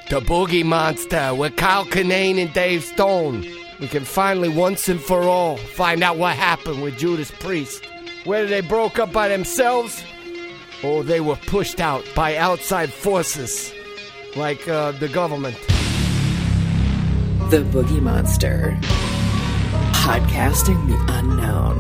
The Boogie Monster with Kyle Kinane and Dave Stone. We can finally, once and for all, find out what happened with Judas Priest. Whether they broke up by themselves or they were pushed out by outside forces like the government. The Boogie Monster. Podcasting the unknown.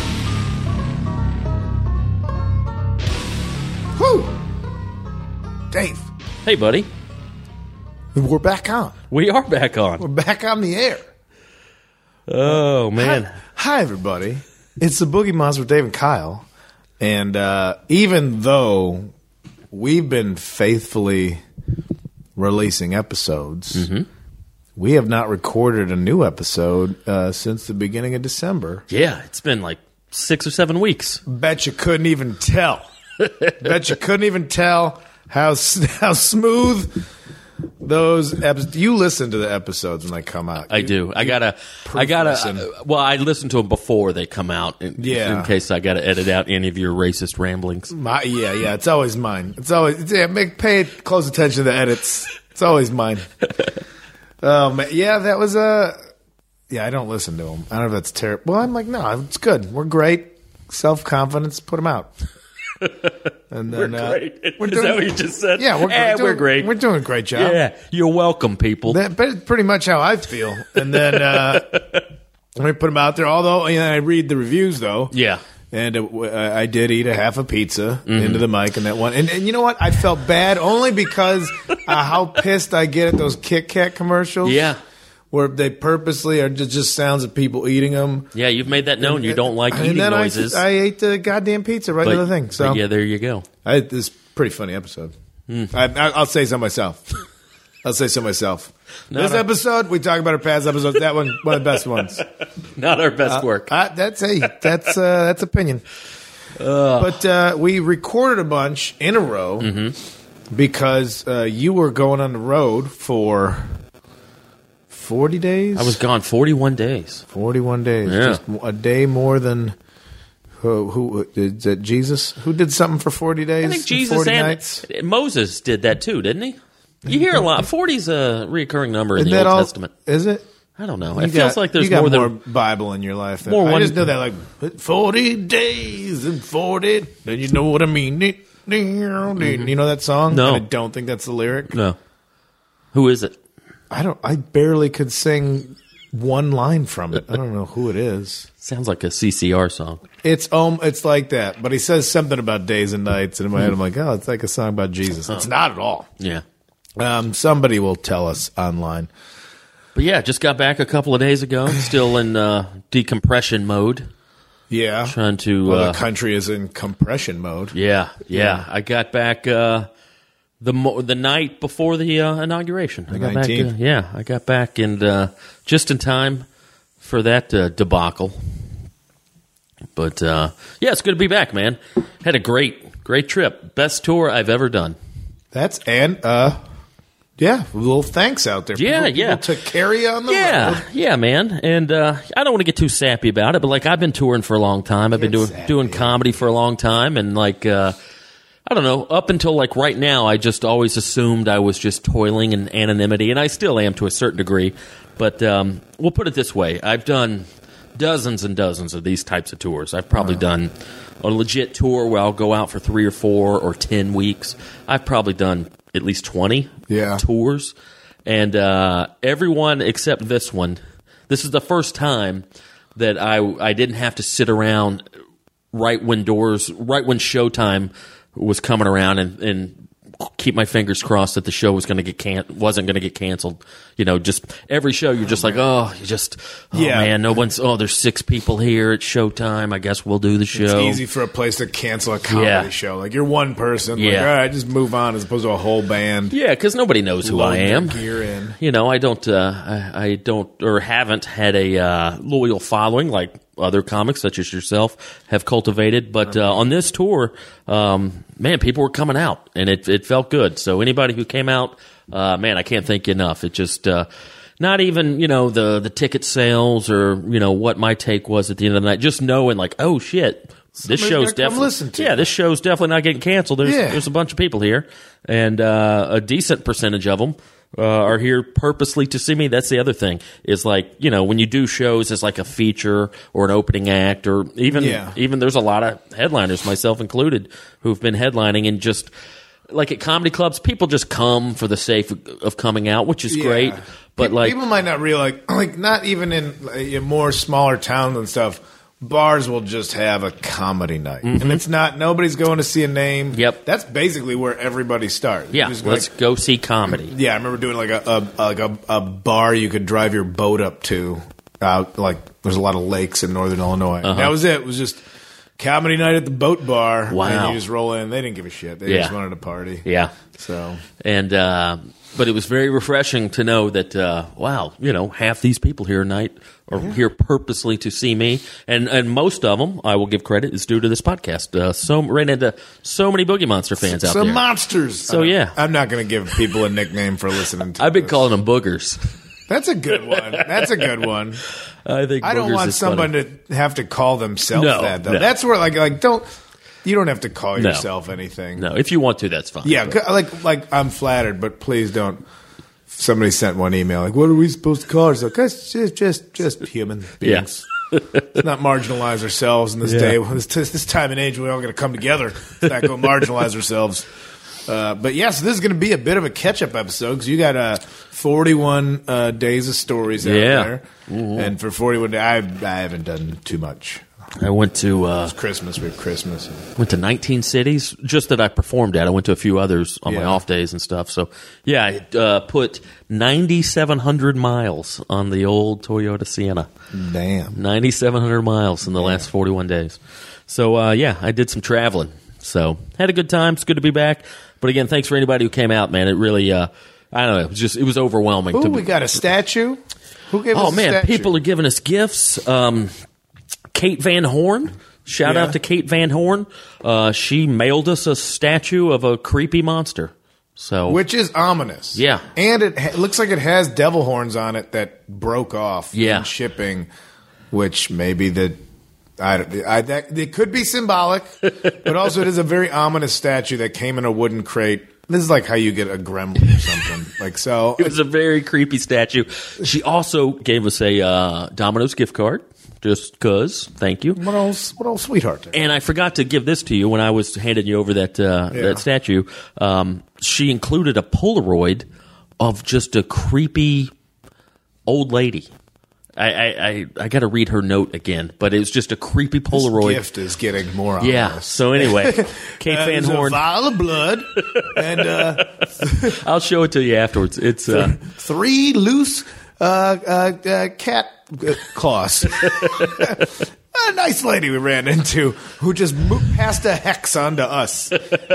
Whew! Dave. Hey, buddy. We're back on. We are back on. We're back on the air. Oh, man. Hi, everybody. It's the Boogie Monster with Dave and Kyle. And even though we've been faithfully releasing episodes, we have not recorded a new episode since the beginning of December. Yeah, it's been like 6 or 7 weeks. Bet you couldn't even tell. Bet you couldn't even tell how smooth those episodes. You listen to the episodes when they come out. I do. I gotta. Well, I listen to them before they come out. In case I gotta edit out any of your racist ramblings. Yeah. It's always mine. Pay close attention to the edits. It's always mine. That was I don't listen to them. I don't know if that's terrible. Well, I'm like, no, it's good. We're great. Self-confidence. Put them out. And then, we're great. Is that what you just said? Yeah, we're great. We're doing a great job. Yeah, you're welcome, people. That's pretty much how I feel. And then we put them out there. Although I read the reviews, though. Yeah. And I did eat a half a pizza into the mic in that one. And you know what? I felt bad only because how pissed I get at those Kit Kat commercials. Yeah. Where they purposely are just sounds of people eating them. Yeah, you've made that known. You don't like eating noises. I ate the goddamn pizza right to the thing. So yeah, there you go. This is a pretty funny episode. I'll say so myself. This episode, we talk about our past episodes. That one of the best ones. Not our best work. That's opinion. But we recorded a bunch in a row because you were going on the road for 40 days? I was gone 41 days. 41 days. Yeah. Just a day more than who is that Jesus? Who did something for 40 days? I think Jesus 40 and nights? Moses did that too, didn't he? You hear a lot. 40 is a recurring number in the Old Testament. Is it? I don't know. It feels like there's more than Bible in your life. I just know that like 40 days and 40. Then you know what I mean. You know that song? No. And I don't think that's the lyric. No. Who is it? I barely could sing one line from it. I don't know who it is. Sounds like a CCR song. It's like that, but he says something about days and nights, and in my head I'm like, oh, it's like a song about Jesus. It's not at all. Yeah. Somebody will tell us online. But yeah, just got back a couple of days ago. Still in decompression mode. Yeah. Trying to. The country is in compression mode. Yeah. I got back the night before the inauguration. I got 19th. back. I got back and just in time for that debacle. But it's good to be back, man. Had a great trip. Best tour I've ever done. A little thanks out there. People took care of you on the road. Yeah, man. And I don't want to get too sappy about it, but like I've been touring for a long time. I've been doing comedy for a long time, and like I don't know, up until like right now, I just always assumed I was just toiling in anonymity, and I still am to a certain degree. But we'll put it this way: I've done dozens and dozens of these types of tours. I've probably done a legit tour where I'll go out for 3 or 4 or 10 weeks. I've probably done at least 20 tours. And everyone except this one, this is the first time that I didn't have to sit around right when showtime was coming around and keep my fingers crossed that the show wasn't going to get canceled. You know, just every show you're just like, man, there's 6 people here at showtime. I guess we'll do the show. It's easy for a place to cancel a comedy show. Like you're one person. Like, all right, just move on as opposed to a whole band. Yeah, because nobody knows who I am. Gear in. You know, I don't or haven't had a loyal following like other comics such as yourself have cultivated. But on this tour, man, people were coming out, and it felt good. So anybody who came out, man, I can't thank you enough. It just not even, the ticket sales or, what my take was at the end of the night. Just knowing like, oh, shit, this show's definitely this show's definitely not getting canceled. There's a bunch of people here, and a decent percentage of them are here purposely to see me. That's the other thing is like, when you do shows as like a feature or an opening act or even there's a lot of headliners, myself included, who've been headlining and just like at comedy clubs, people just come for the sake of coming out, which is great. But people might not realize, like not even in more smaller towns and stuff, bars will just have a comedy night, and it's not nobody's going to see a name. Yep, that's basically where everybody starts. Yeah, let's go see comedy. Yeah, I remember doing like a bar you could drive your boat up to. Like there's a lot of lakes in northern Illinois. That was it. It was just comedy night at the boat bar. Wow, and you just roll in. They didn't give a shit. They just wanted to party. Yeah. So but it was very refreshing to know that, half these people here tonight are here purposely to see me. And most of them, I will give credit, is due to this podcast. Ran into so many Boogie Monster fans out there. Some monsters. So, I'm not going to give people a nickname for listening to I've been calling them boogers. That's a good one. I think I don't want someone to have to call themselves that, though. No. That's where, you don't have to call yourself anything. No, if you want to, that's fine. Yeah, like I'm flattered, but please don't. Somebody sent one email like, "What are we supposed to call ourselves?" Just human beings. Yeah. Let's not marginalize ourselves in this day, this time and age. We're all going to come together. Let's not go marginalize ourselves. But yes, this is going to be a bit of a catch-up episode because you got 41 days of stories out there, and for 41 days, I haven't done too much. I went to it's Christmas. We have Christmas. Went to 19 cities, just that I performed at. I went to a few others on my off days and stuff. So, I put 9,700 miles on the old Toyota Sienna. Damn. 9,700 miles in the last 41 days. So, I did some traveling. So, had a good time. It's good to be back. But again, thanks for anybody who came out, man. It really, I don't know, it was overwhelming. We got a statue? Who gave us a statue? People are giving us gifts. Kate Van Horn. Shout out to Kate Van Horn. She mailed us a statue of a creepy monster. Which is ominous. Yeah. And it looks like it has devil horns on it that broke off in shipping, which maybe it could be symbolic, but also it is a very ominous statue that came in a wooden crate. This is like how you get a gremlin or something. It was a very creepy statue. She also gave us a Domino's gift card. Just because, thank you. What old sweetheart there. And I forgot to give this to you when I was handing you over that statue. She included a Polaroid of just a creepy old lady. I got to read her note again, but it was just a creepy Polaroid. This gift is getting more ominous. Yeah. So anyway, Kate Van Horn. A vial of blood, and I'll show it to you afterwards. It's 3 loose cat claws. A nice lady we ran into who just passed a hex onto us.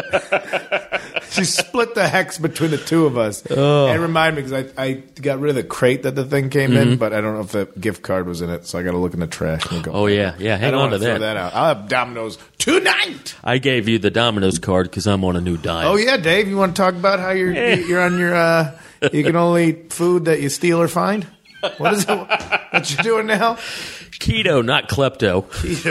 She split the hex between the two of us. Oh. It reminded me because I got rid of the crate that the thing came in, but I don't know if the gift card was in it, so I got to look in the trash. And go, hang on to that. Out. I'll have Domino's tonight. I gave you the Domino's card because I'm on a new diet. Oh yeah, Dave, you want to talk about how you're on your you can only eat food that you steal or find? What is it? What you doing now? Keto, not klepto.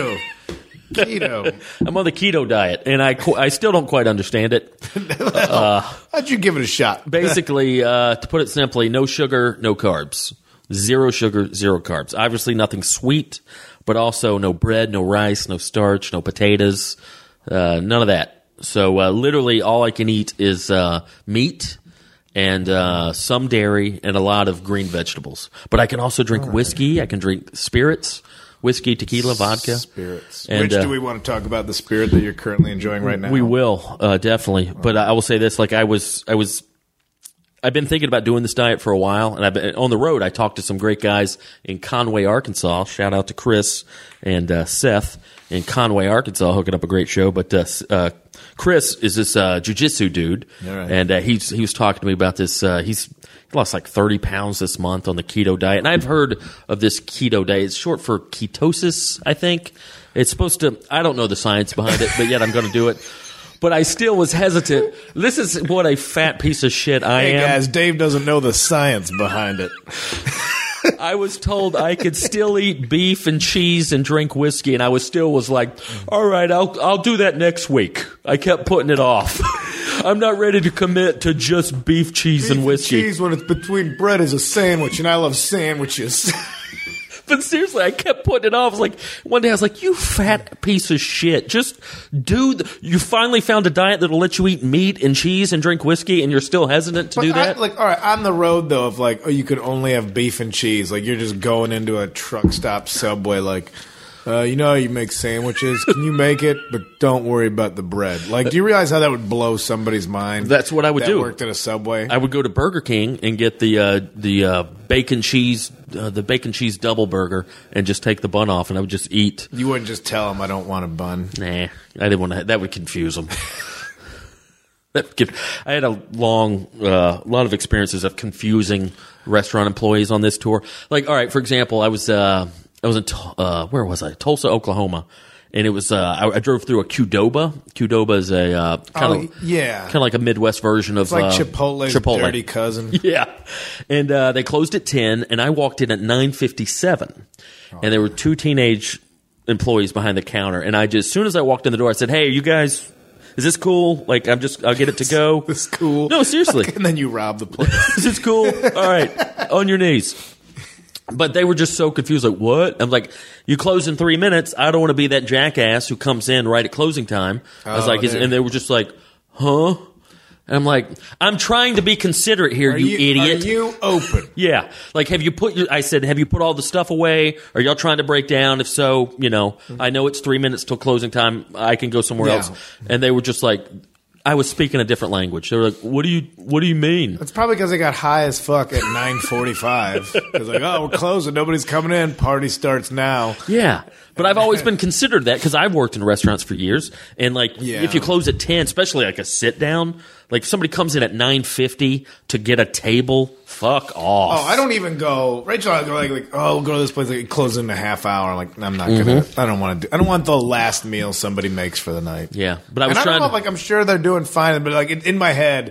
Keto. I'm on the keto diet, and I still don't quite understand it. How'd you give it a shot? Basically, to put it simply, no sugar, no carbs. 0 sugar, 0 carbs. Obviously nothing sweet, but also no bread, no rice, no starch, no potatoes, none of that. So literally all I can eat is meat and some dairy and a lot of green vegetables. But I can also drink whiskey. I can drink spirits. Whiskey, tequila, vodka. Spirits. And, which do we want to talk about? The spirit that you're currently enjoying right now? We will, definitely. But I will say this, like I've been thinking about doing this diet for a while, and I've been on the road. I talked to some great guys in Conway, Arkansas. Shout out to Chris and Seth in Conway, Arkansas, hooking up a great show. But Chris is this jiu-jitsu dude, right. And he was talking to me about this. He's lost like 30 pounds this month on the keto diet. And I've heard of this keto diet. It's short for ketosis, I think. It's supposed to, I don't know the science behind it, but yet I'm going to do it. But I still was hesitant. This is what a fat piece of shit I am. Hey guys, Dave doesn't know the science behind it. I was told I could still eat beef and cheese and drink whiskey, and I was like, all right, I'll do that next week. I kept putting it off. I'm not ready to commit to just beef, cheese, and whiskey. Cheese when it's between bread is a sandwich, and I love sandwiches. But seriously, I kept putting it off. I was like, one day I was like, you fat piece of shit. Just you finally found a diet that'll let you eat meat and cheese and drink whiskey, and you're still hesitant to do that? All right, on the road, though, of like, you could only have beef and cheese. Like, you're just going into a truck stop Subway, like, you know how you make sandwiches? Can you make it? But don't worry about the bread. Like, do you realize how that would blow somebody's mind? That's what I would do. Worked at a Subway. I would go to Burger King and get the bacon cheese double burger and just take the bun off, and I would just eat. You wouldn't just tell them I don't want a bun. Nah, I didn't want to. That would confuse them. I had a lot of experiences of confusing restaurant employees on this tour. Like, all right, for example, I was in where was I? Tulsa, Oklahoma, and it was I drove through a Qdoba. Qdoba is a kind of like a Midwest version of it's like Chipotle's dirty cousin. Yeah, and they closed at 10, and I walked in at 9:57, and there were two teenage employees behind the counter, and as soon as I walked in the door, I said, "Hey, you guys, is this cool? Like, I'll get it to go. This is cool. No, seriously." And then you rob the place. Is this cool? All right, on your knees. But they were just so confused. Like, what? I'm like, you close in 3 minutes. I don't want to be that jackass who comes in right at closing time. I was like, and they were just like, huh? And I'm like, I'm trying to be considerate here, you idiot. Are you open? Yeah. Like, have you put all the stuff away? Are y'all trying to break down? If so, I know it's 3 minutes till closing time. I can go somewhere else. And they were just like, I was speaking a different language. They were like, what do you mean? That's probably because they got high as fuck at 9:45. It's like, oh, we're closing. Nobody's coming in. Party starts now. Yeah. But I've always been considered that because I've worked in restaurants for years. And, if you close at 10, especially like a sit-down, like if somebody comes in at 9:50 to get a table, fuck off. Oh, I don't even go. Rachel, I go like, we'll go to this place. Like, close in a half hour. Like, I'm not gonna. I don't want to. I don't want the last meal somebody makes for the night. Yeah, but I was trying. I'm sure they're doing fine, but like in my head,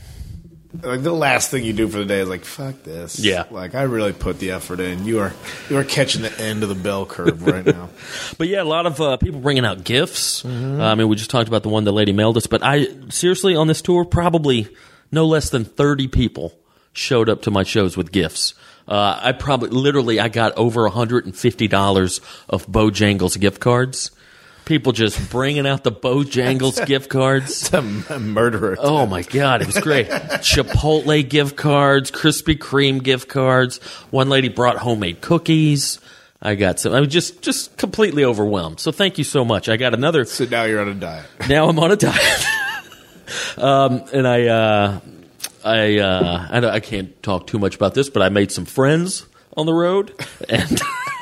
like the last thing you do for the day is like, fuck this. Yeah, like I really put the effort in. You are catching the end of the bell curve right now. But yeah, a lot of people bringing out gifts. I mean, we just talked about the one the lady mailed us, but I seriously on this tour probably no less than 30 people showed up to my shows with gifts. I got over $150 of Bojangles gift cards. People just bringing out the Bojangles gift cards. It's a murderer. Oh, my God. It was great. Chipotle gift cards, Krispy Kreme gift cards. One lady brought homemade cookies. I got some. I was just completely overwhelmed. So thank you so much. I got another. So now you're on a diet. Now I'm on a diet. And I can't talk too much about this, but I made some friends on the road. And...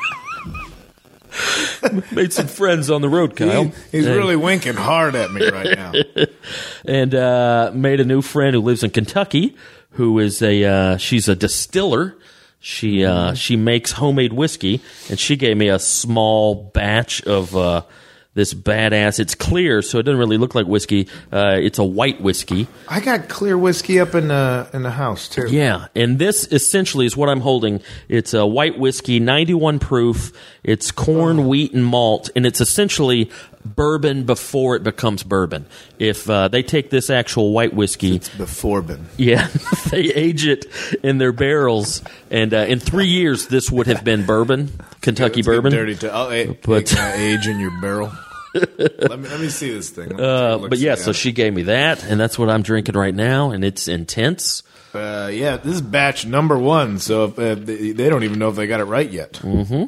made some friends on the road, Kyle. He's really winking hard at me right now. And made a new friend who lives in Kentucky, who is she's a distiller. She makes homemade whiskey, and she gave me a small batch of this badass. It's clear, so it doesn't really look like whiskey. It's a white whiskey. I got clear whiskey up in the house too. Yeah, and this essentially is what I'm holding. It's a white whiskey, 91 proof. It's corn, wheat, and malt, and it's essentially bourbon before it becomes bourbon. If they take this actual white whiskey, it's before bourbon. Yeah, they age it in their barrels, and in 3 years this would have been bourbon, Kentucky bourbon. Dirty but age in your barrel. let me see this thing. But yeah, so she gave me that, and that's what I'm drinking right now, and it's intense. Yeah, this is batch number 1, so they don't even know if they got it right yet. Mm-hmm.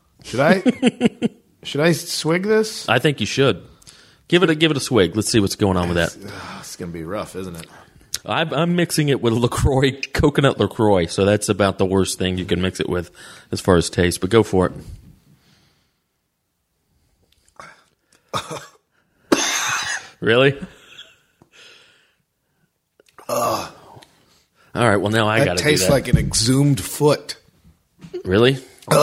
Should I swig this? I think you should. Give it a swig. Let's see what's going on with that. It's going to be rough, isn't it? I'm mixing it with LaCroix, coconut LaCroix, so that's about the worst thing you can mix it with as far as taste, but go for it. Really? All right, well, now I got to do that. That tastes like an exhumed foot. Really?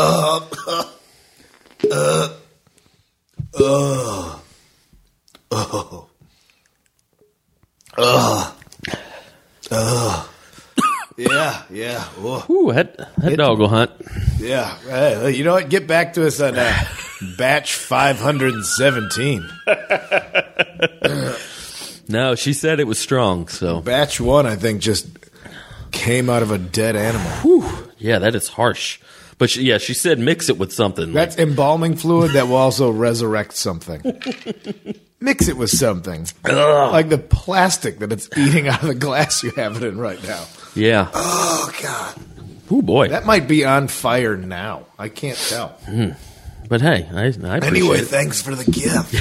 Yeah. Ooh, that dog will hunt. Yeah. Hey, you know what? Get back to us on batch 517. No, she said it was strong. So Batch 1, I think, just came out of a dead animal. whew, yeah, that is harsh. But she said mix it with something. That's embalming fluid that will also resurrect something. Mix it with something. Like the plastic that it's eating out of the glass you have it in right now. Yeah. Oh, God. Oh boy. That might be on fire now. I can't tell. But hey, I appreciate Anyway, it. thanks for the gift.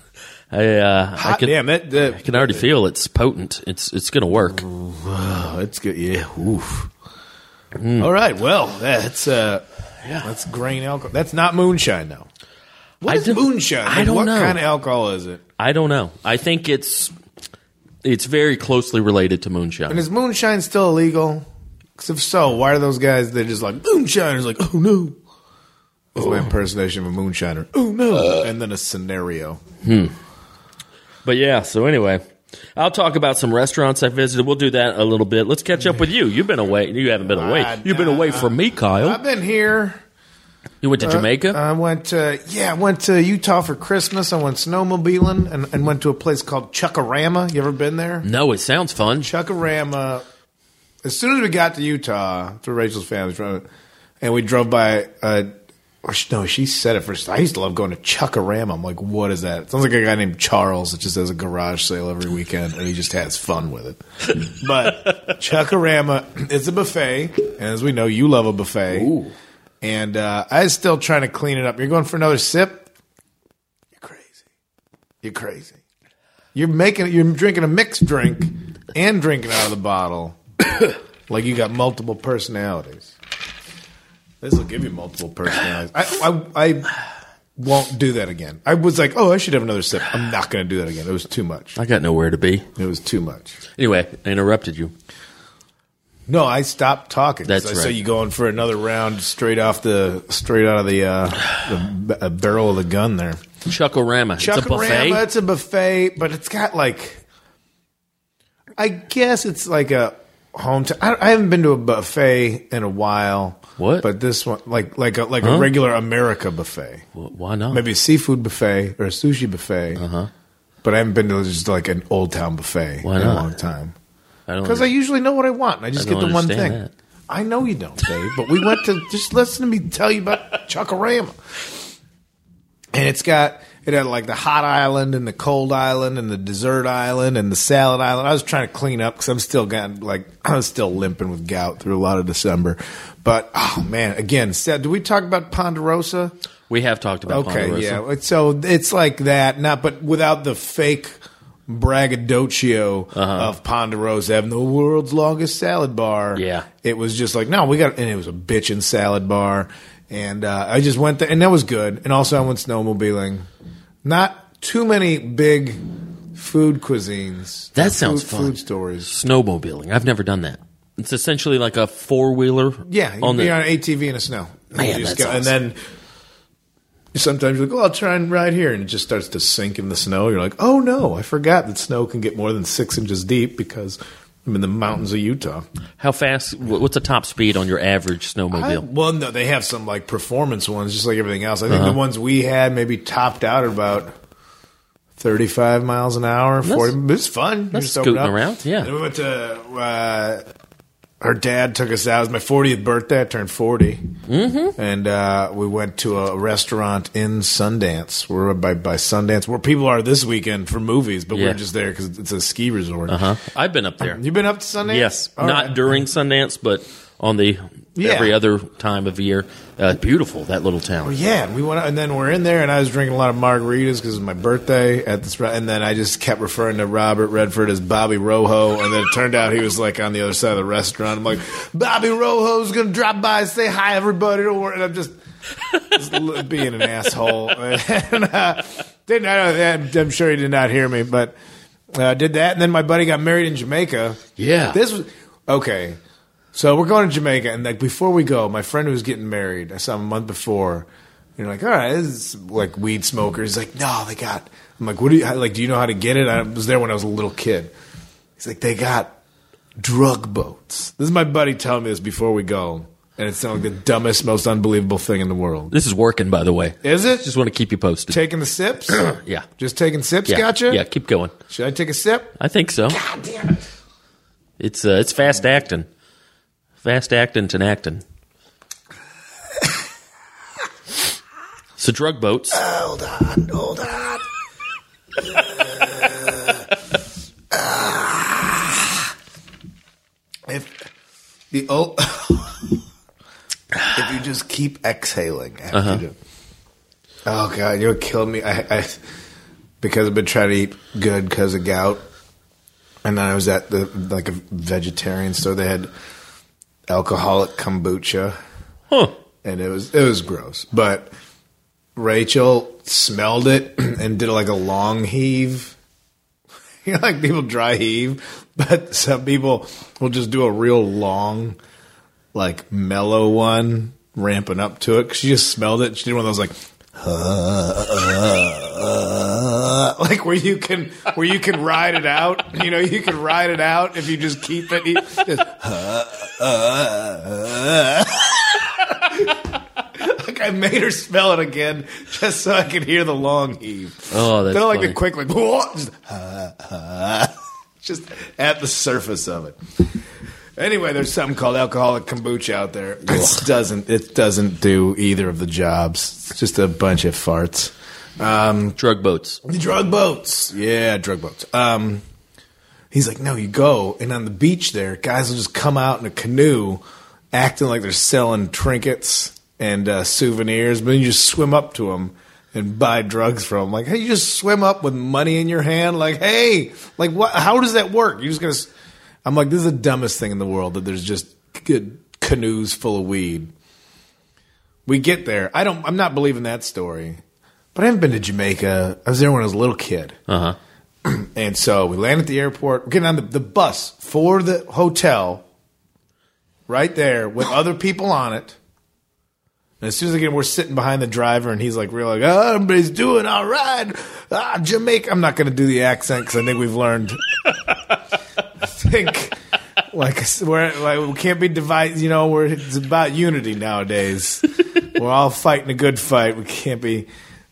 I Hot can, damn it. I can already feel it's potent. It's going to work. Oh, it's good. Yeah. Oof. All right. Well, that's grain alcohol. That's not moonshine, though. What is moonshine? I don't what know. What kind of alcohol is it? I don't know. I think it's very closely related to moonshine. And is moonshine still illegal? Because if so, why are those guys, they're just like, moonshiners, like, oh, no. That's my impersonation of a moonshiner. Oh, no. And then a scenario. But yeah, so anyway, I'll talk about some restaurants I visited. We'll do that a little bit. Let's catch up with you. You've been away. You haven't been away. You've been away from me, Kyle. I've been here. You went to Jamaica? I went to Utah for Christmas. I went snowmobiling and went to a place called Chuckarama. You ever been there? No, it sounds fun. Chuckarama. As soon as we got to Utah, to Rachel's family's from, and we drove by. No, she said it first. I used to love going to Chuckarama. I'm like, what is that? It sounds like a guy named Charles that just has a garage sale every weekend, and he just has fun with it. But Chuckarama is a buffet, and as we know, you love a buffet. Ooh. And I was still trying to clean it up. You're going for another sip? You're crazy. You're crazy. You're drinking a mixed drink and drinking out of the bottle like you got multiple personalities. This will give you multiple personalities. I won't do that again. I was like, I should have another sip. I'm not going to do that again. It was too much. I got nowhere to be. It was too much. Anyway, I interrupted you. No, I stopped talking. That's I right. saw you going for another round straight out of the barrel of the gun there. Chuckarama. It's a buffet? It's a buffet, but it's got I guess it's like a hometown. I haven't been to a buffet in a while. What? But this one, like a regular America buffet. Well, why not? Maybe a seafood buffet or a sushi buffet. Uh-huh. But I haven't been to just like an Old Town buffet Why in a not? long time. I don't Because I usually know what I want. And I just I get don't the one understand thing. that. I know you don't, Dave. But we went to just listen to me tell you about Chuckarama. And it had like the hot island and the cold island and the dessert island and the salad island. I was trying to clean up because I was still limping with gout through a lot of December. But oh man, again, did we talk about Ponderosa? We have talked about Ponderosa. Yeah. So it's like that, but without the fake braggadocio of Ponderosa having the world's longest salad bar. Yeah. It was just like, and it was a bitchin' salad bar. And I just went there, and that was good. And also I went snowmobiling. Not too many big food cuisines. That sounds fun. Food stories. Snowmobiling. I've never done that. It's essentially like a four-wheeler. Yeah, you're on an ATV in the snow. Man, You just that's awesome. And then sometimes you're like, I'll try and ride here. And it just starts to sink in the snow. You're like, oh, no, I forgot that snow can get more than 6 inches deep because I'm in the mountains of Utah. How fast? What's the top speed on your average snowmobile? Well, no, they have some like performance ones, just like everything else. I think the ones we had maybe topped out at about 35 miles an hour, 40. It's fun. That's You just open scooting up. around, yeah. And we went to. Her dad took us out. It was my 40th birthday. I turned 40. Mm-hmm. And we went to a restaurant in Sundance. We're by Sundance, where people are this weekend for movies, but Yeah. we're just there because it's a ski resort. I've been up there. You been up to Sundance? Yes, All not right. during Sundance, but on the every other time of year. Beautiful, that little town. Yeah, we went, and then we're in there, and I was drinking a lot of margaritas because it was my birthday at this. And then I just kept referring to Robert Redford as Bobby Rojo, and then it turned out he was like on the other side of the restaurant. I'm like, Bobby Rojo's gonna drop by and say hi, everybody. Don't worry. And I'm just being an asshole. And, I'm sure he did not hear me, but did that. And then my buddy got married in Jamaica. Yeah. This was okay. So we're going to Jamaica, and like before we go, my friend who was getting married, I saw him a month before. You're like, all right, this is like weed smokers. He's like, no, they got. I'm like, what do you like? Do you know how to get it? I was there when I was a little kid. He's like, they got drug boats. This is my buddy telling me this before we go. And it sounded like the dumbest, most unbelievable thing in the world. This is working, by the way. Is it? Just want to keep you posted. Taking the sips? Yeah. Just taking sips, Yeah. gotcha? Yeah, keep going. Should I take a sip? I think so. God damn it. It's fast acting. Fast acting to acting. So drug boats. Hold on. If you just keep exhaling after you do. Oh God, you'll kill me. I because I've been trying to eat good because of gout, and then I was at a vegetarian store. They had alcoholic kombucha, and it was gross. But Rachel smelled it and did like a long heave. You know, like people dry heave, but some people will just do a real long, like mellow one, ramping up to it. 'Cause she just smelled it. She did one of those like where you can ride it out. You know, you can ride it out if you just keep it. Like I made her smell it again just so I could hear the long heave. Oh, that's not like funny. the quick like just at the surface of it. Anyway, there's something called alcoholic kombucha out there. It doesn't do either of the jobs. It's just a bunch of farts. Drug boats. The drug boats. Yeah, drug boats. He's like, no, you go. And on the beach there, guys will just come out in a canoe acting like they're selling trinkets and souvenirs. But then you just swim up to them and buy drugs from them. Like, hey, you just swim up with money in your hand. Like, hey, like what? How does that work? You're just going to... I'm like, this is the dumbest thing in the world that there's just good canoes full of weed. We get there. I'm not believing that story. But I haven't been to Jamaica. I was there when I was a little kid. Uh-huh. And so we land at the airport. We're getting on the bus for the hotel right there with other people on it. And as soon as we're sitting behind the driver, and he's like, real like, oh, everybody's doing all right. Jamaica. I'm not going to do the accent because I think we've learned. I think like we can't be divided. You know, it's about unity nowadays. We're all fighting a good fight. We can't be.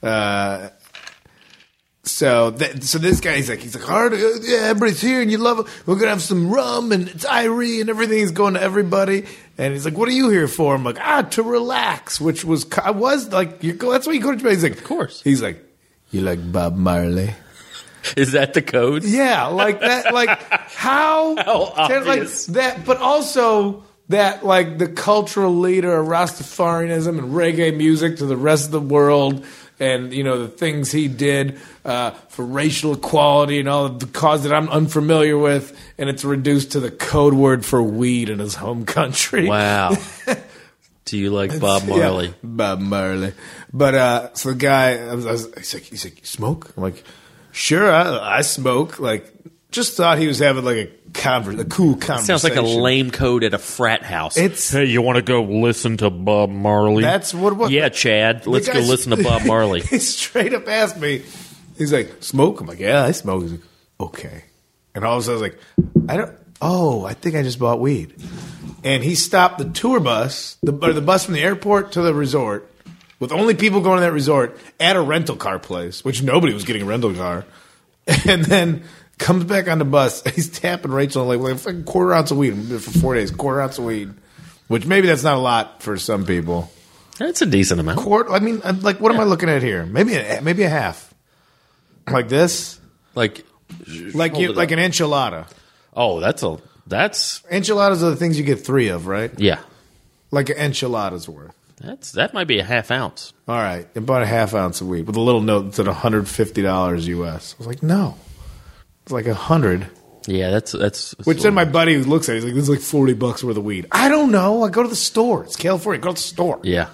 So this guy, he's like, hard. Yeah, everybody's here and you love it. We're gonna have some rum and it's Irie and everything's going to everybody. And he's like, what are you here for? I'm like, to relax. Which was I was like, that's why you go to Jamaica. He's like, of course. He's like, you like Bob Marley? Is that the code? Yeah, like that. Like how obvious. Like that, but also that like the cultural leader of Rastafarianism and reggae music to the rest of the world. And, you know, the things he did for racial equality and all of the cause that I'm unfamiliar with. And it's reduced to the code word for weed in his home country. Wow. Do you like Bob Marley? Yeah, Bob Marley. But so the guy, he's like, you smoke? I'm like, sure, I smoke. Like, just thought he was having like a cool conversation. Sounds like a lame code at a frat house. Hey, you want to go listen to Bob Marley? That's what. Yeah, Chad. Let's go listen to Bob Marley. He straight up asked me. He's like, smoke? I'm like, yeah, I smoke. He's like, okay. And all of a sudden, I was like, I think I just bought weed. And he stopped the tour bus, the bus from the airport to the resort, with only people going to that resort at a rental car place, which nobody was getting a rental car. And then comes back on the bus. He's tapping Rachel like a quarter ounce of weed for 4 days. Quarter ounce of weed, which maybe that's not a lot for some people. That's a decent amount. I mean, like, what am I looking at here? Maybe a half. Like this, like an enchilada. Oh, that's enchiladas are the things you get 3 of, right? Yeah. Like an enchilada's worth. That might be a half ounce. All right, I bought a half ounce of weed with a little note that said $150 US. I was like, no, it's like 100. Yeah, that's. Which then my buddy who looks at it, he's like, this is like $40 worth of weed. I don't know. I go to the store. It's California. Go to the store. Yeah.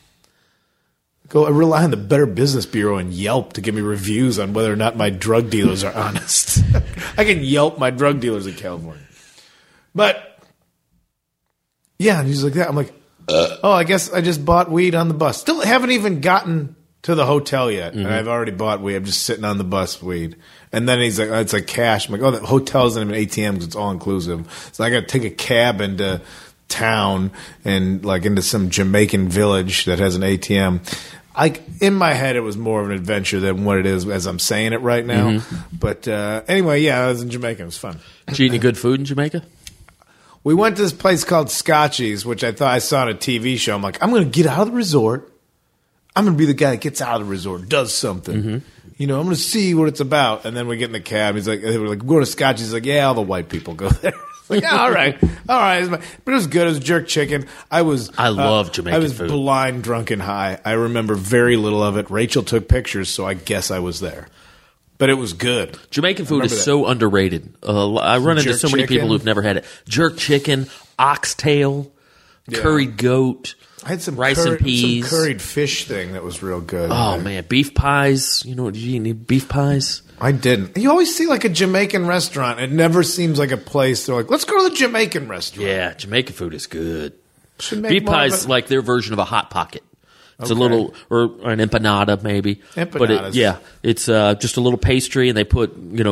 I rely on the Better Business Bureau and Yelp to give me reviews on whether or not my drug dealers are honest. I can Yelp my drug dealers in California. But, yeah, and he's like that. I'm like, I guess I just bought weed on the bus. Still haven't even gotten to the hotel yet, and I've already bought weed. I'm just sitting on the bus with weed. And then he's like, it's like cash. I'm like, the hotel isn't even ATM because it's all inclusive. So I got to take a cab into town and like into some Jamaican village that has an ATM. In my head, it was more of an adventure than what it is as I'm saying it right now. But anyway, yeah, I was in Jamaica. It was fun. Did you eat any good food in Jamaica? We went to this place called Scotchy's, which I thought I saw on a TV show. I'm like, I'm going to get out of the resort. I'm going to be the guy that gets out of the resort, does something. I'm going to see what it's about. And then we get in the cab. He's like, they were like, we're going to Scotchy's. He's like, yeah, all the white people go there. Like, yeah, all right. But it was good. It was jerk chicken. I love Jamaican food. I was food. blind, drunk, and high. I remember very little of it. Rachel took pictures, so I guess I was there. But it was good. Jamaican food is so underrated. I run into so many people who've never had it. Jerk chicken, oxtail, curried goat. I had some rice and peas, some curried fish thing that was real good. Oh man, beef pies. Did you eat any beef pies? I didn't. You always see like a Jamaican restaurant. It never seems like a place. They're like, let's go to the Jamaican restaurant. Yeah, Jamaican food is good. Beef pies like their version of a Hot Pocket. It's a little, or an empanada maybe. Empanadas. It's just a little pastry, and they put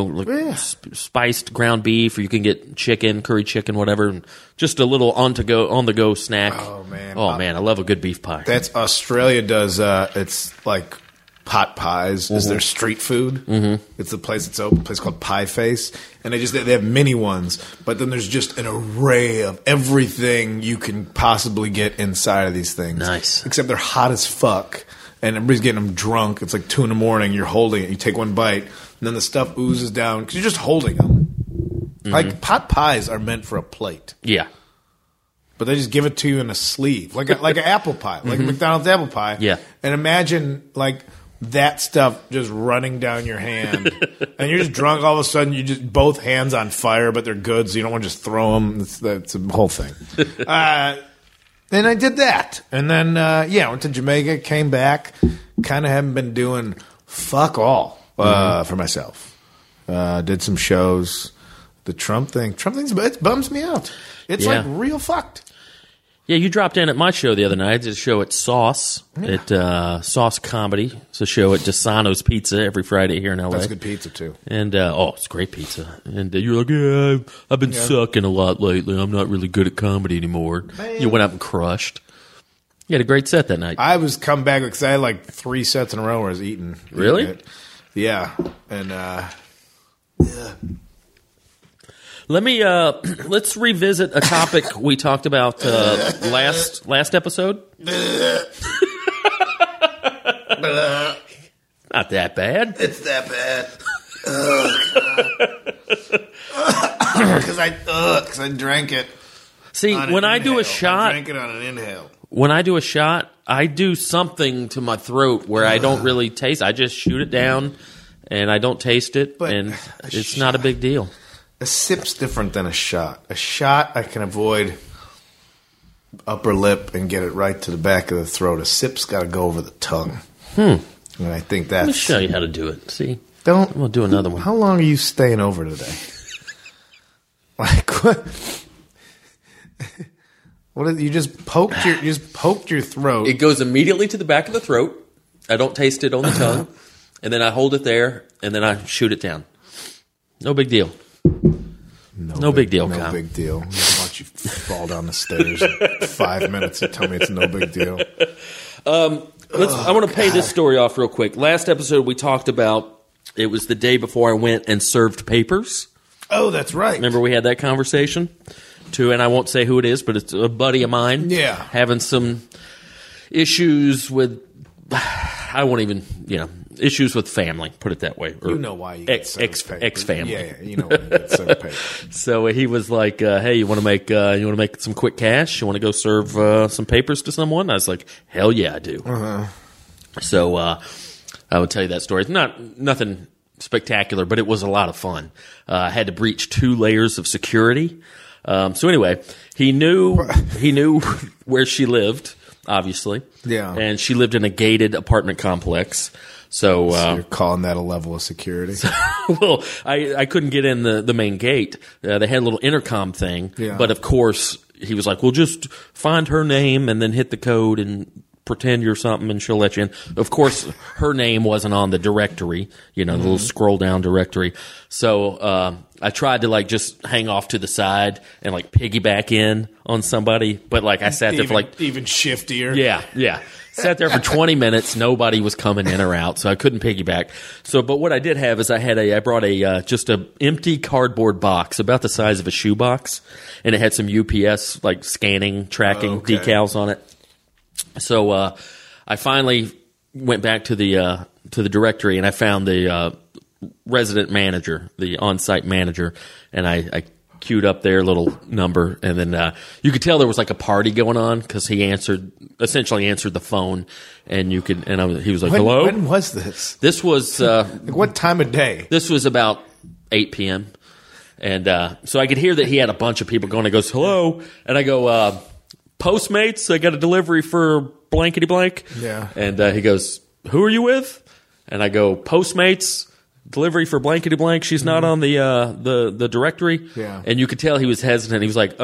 spiced ground beef, or you can get chicken, curry chicken, whatever, and just a little on the go snack. Oh man, I love a good beef pie. That's Australia does. It's like pot pies is their street food. It's the place it's open, a place called Pie Face, and they have mini ones, but then there's just an array of everything you can possibly get inside of these things. Nice. Except they're hot as fuck, and everybody's getting them drunk. It's like 2 a.m. You're holding it. You take one bite, and then the stuff oozes down because you're just holding them. Like pot pies are meant for a plate. Yeah. But they just give it to you in a sleeve, like an apple pie, like a McDonald's apple pie. Yeah. And imagine like that stuff just running down your hand, and you're just drunk. All of a sudden, you just both hands on fire, but they're good, so you don't want to just throw them. That's the whole thing. And I did that, and then went to Jamaica, came back. Kind of haven't been doing fuck all for myself. Did some shows. The Trump thing, it bums me out. It's like real fucked. Yeah, you dropped in at my show the other night. I did a show at Sauce, at Sauce Comedy. It's a show at Desano's Pizza every Friday here in L.A. That's good pizza, too. And, it's great pizza. And you're like, yeah, I've been sucking a lot lately. I'm not really good at comedy anymore. Man. You went up and crushed. You had a great set that night. I was come back because I had like 3 sets in a row where I was eating. Really? Yeah. And, let's revisit a topic we talked about last episode. Not that bad. It's that bad. Because I drank it. See, when I do a shot, I drank it on an inhale. When I do a shot, I do something to my throat where I don't really taste. I just shoot it down, and I don't taste it, and it's not a big deal. A sip's different than a shot. A shot, I can avoid upper lip and get it right to the back of the throat. A sip's got to go over the tongue. And I think that's... Let me show you how to do it. See? We'll do another one. How long are you staying over today? Like, what? You just poked your throat. It goes immediately to the back of the throat. I don't taste it on the tongue. And then I hold it there, and then I shoot it down. No big deal. No big deal, Kyle. No big deal. I watch you fall down the stairs in 5 minutes and tell me it's no big deal. I want to pay this story off real quick. Last episode we talked about, it was the day before I went and served papers. Oh, that's right. Remember we had that conversation? And I won't say who it is, but it's a buddy of mine. Yeah. Having some issues with, I won't even, issues with family, put it that way. Or you know why you get ex-family. Yeah, you know why you get served papers. So he was like, hey, you want to make some quick cash? You want to go serve some papers to someone? I was like, hell yeah, I do. So I would tell you that story. It's nothing spectacular, but it was a lot of fun. I had to breach 2 layers of security. So anyway, he knew where she lived, obviously. Yeah. And she lived in a gated apartment complex. So you're calling that a level of security? Well, I couldn't get in the main gate. They had a little intercom thing. Yeah. But of course, he was like, well, just find her name and then hit the code and pretend you're something and she'll let you in. Of course, her name wasn't on the directory, the little scroll down directory. So I tried to like just hang off to the side and like piggyback in on somebody, but like I sat there for like even shiftier. Yeah. Sat there for 20 minutes. Nobody was coming in or out, so I couldn't piggyback. So, but what I did have is I brought just a empty cardboard box about the size of a shoebox, and it had some UPS like scanning, tracking decals on it. So I finally went back to the directory, and I found the resident manager, the on-site manager, and I queued up their little number, and then you could tell there was like a party going on because he essentially answered the phone, and he was like, "Hello." When was this? This was like what time of day? This was about 8 p.m. And so I could hear that he had a bunch of people going. He goes, "Hello," and I go, "Postmates, I got a delivery for blankety blank." Yeah. And he goes, "Who are you with?" And I go, "Postmates, delivery for blankety blank. She's not on the directory." Yeah. And you could tell he was hesitant. He was like,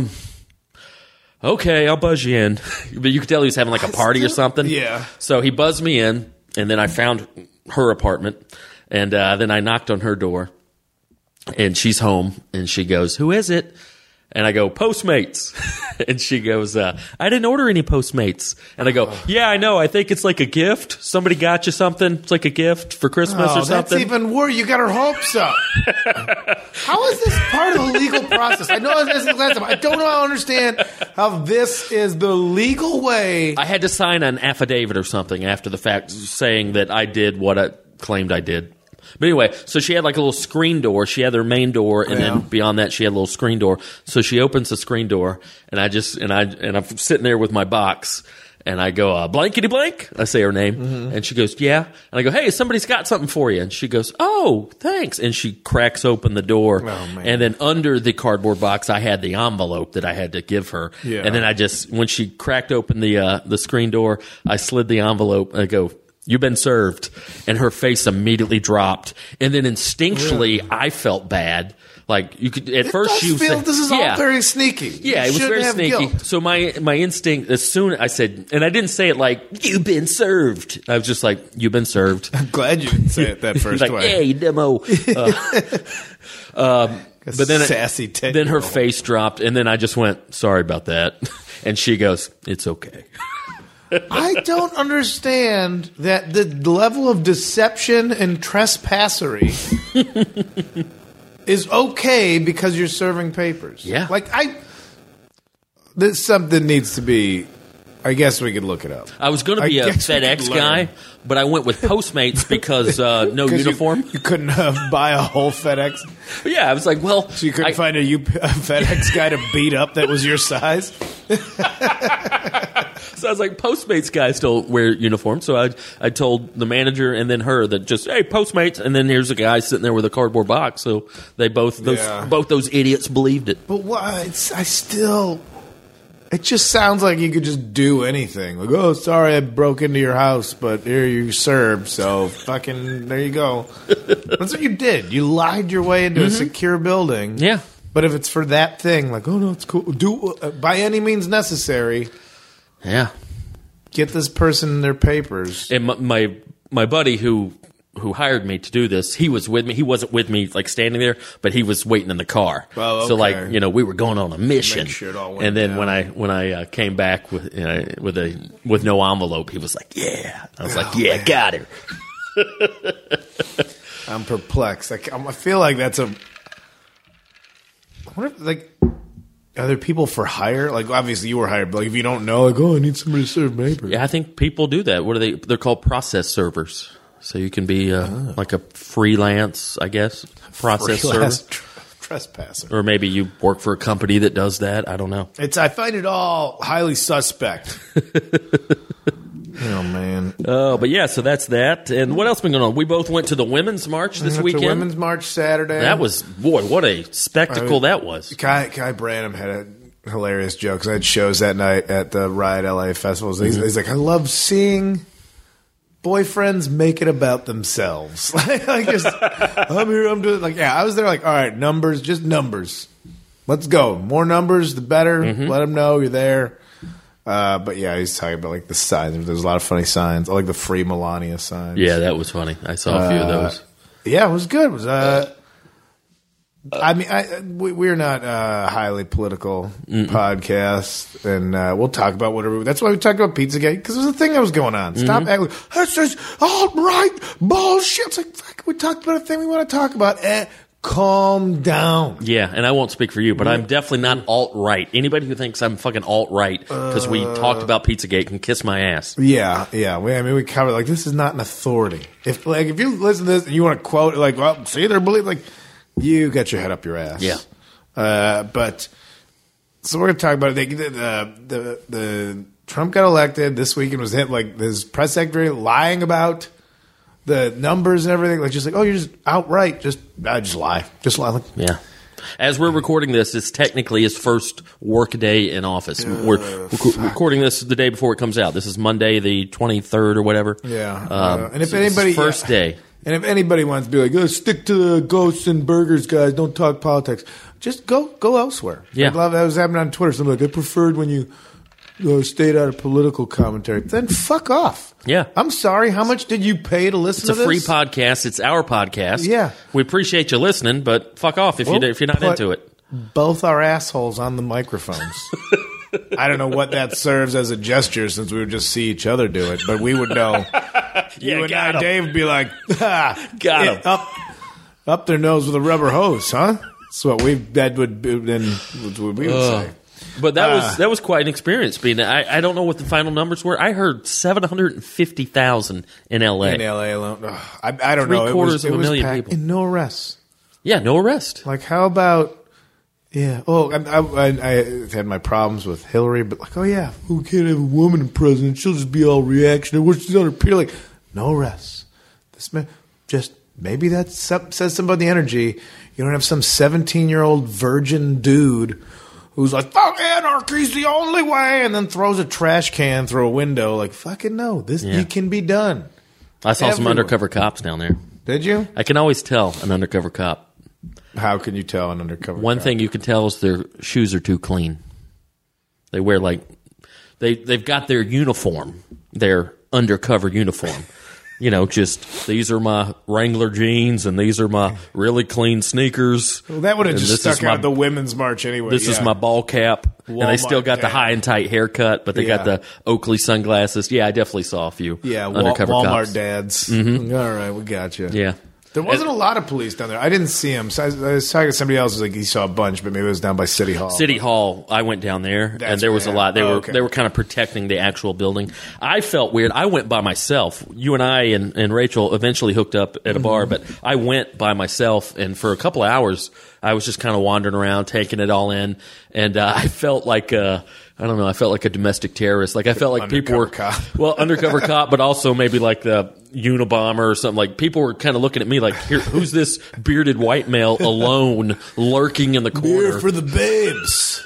"Okay, I'll buzz you in." But you could tell he was having like a party or something. Yeah. So he buzzed me in, and then I found her apartment, and then I knocked on her door, and she's home, and she goes, "Who is it?" And I go, "Postmates." And she goes, "I didn't order any Postmates." And I go, "Yeah, I know. I think it's like a gift. Somebody got you something. It's like a gift for Christmas or something." That's even worse. You got her hopes up. How is this part of the legal process? I know this is the last time. I don't know how to understand how this is the legal way. I had to sign an affidavit or something after the fact saying that I did what I claimed I did. But anyway, so she had like a little screen door. She had her main door, and then beyond that, she had a little screen door. So she opens the screen door, and I'm sitting there with my box, and I go, "Blankety blank." I say her name, and she goes, "Yeah." And I go, "Hey, somebody's got something for you." And she goes, "Oh, thanks." And she cracks open the door, and then under the cardboard box, I had the envelope that I had to give her. Yeah. And then when she cracked open the screen door, I slid the envelope, and I go, "You've been served." And her face immediately dropped. And then instinctually, I felt bad. Like you could at first she was this is all very sneaky. Yeah, it was very sneaky. Guilt. So my instinct, as soon I said, and I didn't say it like "You've been served." I was just like, "You've been served." I'm glad you didn't say it that first like, way. "Hey, demo." But then sassy then her face dropped, and then I just went, "Sorry about that." And she goes, "It's okay." I don't understand that the level of deception and trespassery is okay because you're serving papers. Yeah. This something needs to be. I guess we could look it up. I was going to be a FedEx guy, but I went with Postmates because no uniform. You couldn't buy a whole FedEx. Yeah, I was like, well, so you couldn't find a FedEx guy to beat up that was your size. So I was like, Postmates guys don't wear uniforms. So I told the manager and then her that just, "Hey, Postmates," and then here's a guy sitting there with a cardboard box. So they both those idiots believed it. But it just sounds like you could just do anything. Like, "Oh, sorry, I broke into your house, but here you served, so fucking there you go." That's what you did. You lied your way into a secure building. Yeah. But if it's for that thing, like, "Oh no, it's cool. Do by any means necessary." Yeah. Get this person their papers. And my buddy who hired me to do this, he was with me. He wasn't with me like standing there, but he was waiting in the car. Oh, okay. So like, we were going on a mission. Make sure it all went and then down. when I came back with no envelope, he was like, "Yeah." I was like, "Yeah, got her." I'm perplexed. I feel like that's I wonder if, like, are there people for hire? Like, obviously you were hired, but like, if you don't know, like, "Oh, I need somebody to serve papers." Yeah, I think people do that. What are they? They're called process servers. So you can be like a freelance, I guess, process server. Trespasser. Or maybe you work for a company that does that. I don't know. I find it all highly suspect. Oh, man. Oh, but yeah, so that's that. And what else been going on? We both went to the Women's March this weekend. Women's March Saturday. That was, boy, what a spectacle that was. Kai Branham had a hilarious joke, because I had shows that night at the Riot LA festivals. He's like, "I love seeing boyfriends make it about themselves." Like, just, I'm here, I'm doing, like, yeah, I was there like, all right, just numbers. Let's go. More numbers, the better. Let them know you're there. But yeah, he's talking about like the signs. There's a lot of funny signs. I like the Free Melania signs. Yeah, that was funny. I saw a few of those. Yeah, it was good. It was. I mean, we're not a highly political podcast, and we'll talk about whatever. That's why we talked about Pizzagate, because it was a thing that was going on. Stop acting like, that's just alt-right bullshit. It's like, fuck, we talked about a thing we want to talk about. Calm down. Yeah, and I won't speak for you, but I'm definitely not alt-right. Anybody who thinks I'm fucking alt-right because we talked about Pizzagate can kiss my ass. Yeah. We covered, like, this is not an authority. If you listen to this and you want to quote, like, well, see, they're believing, like, you got your head up your ass. Yeah. But so we're going to talk about it. The Trump got elected this week and was hit, like, his press secretary lying about the numbers and everything. Like, just like, oh, you're just outright. Just lie. Just lie. Like, yeah. As we're recording this, it's technically his first work day in office. We're recording this the day before it comes out. This is Monday, the 23rd or whatever. Yeah. And if so anybody, first day. And if anybody wants to be like, oh, stick to the ghosts and burgers, guys, don't talk politics, just go elsewhere. Yeah. I love that was happening on Twitter. Something like, I preferred when you stayed out of political commentary. Then fuck off. Yeah. I'm sorry. How much did you pay to listen to this? It's a free podcast. It's our podcast. Yeah. We appreciate you listening, but fuck off if you're not into it. Both our assholes on the microphones. I don't know what that serves as a gesture since we would just see each other do it, but we would know. You and I, Dave, would be like, got him. Up their nose with a rubber hose, huh? That's what we would say. But that was quite an experience. Being I don't know what the final numbers were. I heard 750,000 in L.A. In L.A. alone, I don't know. Three-quarters of a million people, and no arrests. Yeah, no arrest. Like, how about? Yeah. Oh, I had my problems with Hillary, but like, oh yeah, we can't have a woman in president. She'll just be all reactionary. What's she's on her period? Like, no arrests. This man just maybe that says something about the energy. You don't have some 17-year-old virgin dude who's like, fuck, anarchy's the only way, and then throws a trash can through a window. Like, fucking no, it can be done. I saw some undercover cops down there. Did you? I can always tell an undercover cop. How can you tell an undercover cop? One thing you can tell is their shoes are too clean. They wear like they've got their uniform, their undercover uniform. You know, just these are my Wrangler jeans and these are my really clean sneakers. Well, that would have just stuck out the Women's March anyway. This is my ball cap. Walmart, and they still got the high and tight haircut, but they got the Oakley sunglasses. Yeah, I definitely saw a few undercover Walmart cops. dads. Mm-hmm. All right, we got you. Yeah. There wasn't a lot of police down there. I didn't see them. So I was talking to somebody else who was like he saw a bunch, but maybe it was down by City Hall. City Hall, I went down there, and there was a lot. They were kind of protecting the actual building. I felt weird. I went by myself. You and I and Rachel eventually hooked up at a bar, but I went by myself, and for a couple of hours, I was just kind of wandering around, taking it all in, and I felt like I don't know. I felt like a domestic terrorist. Like I felt like people were undercover cop, but also maybe like the Unabomber or something. Like people were kind of looking at me like, "Here, who's this bearded white male alone lurking in the corner?" Beer for the babes.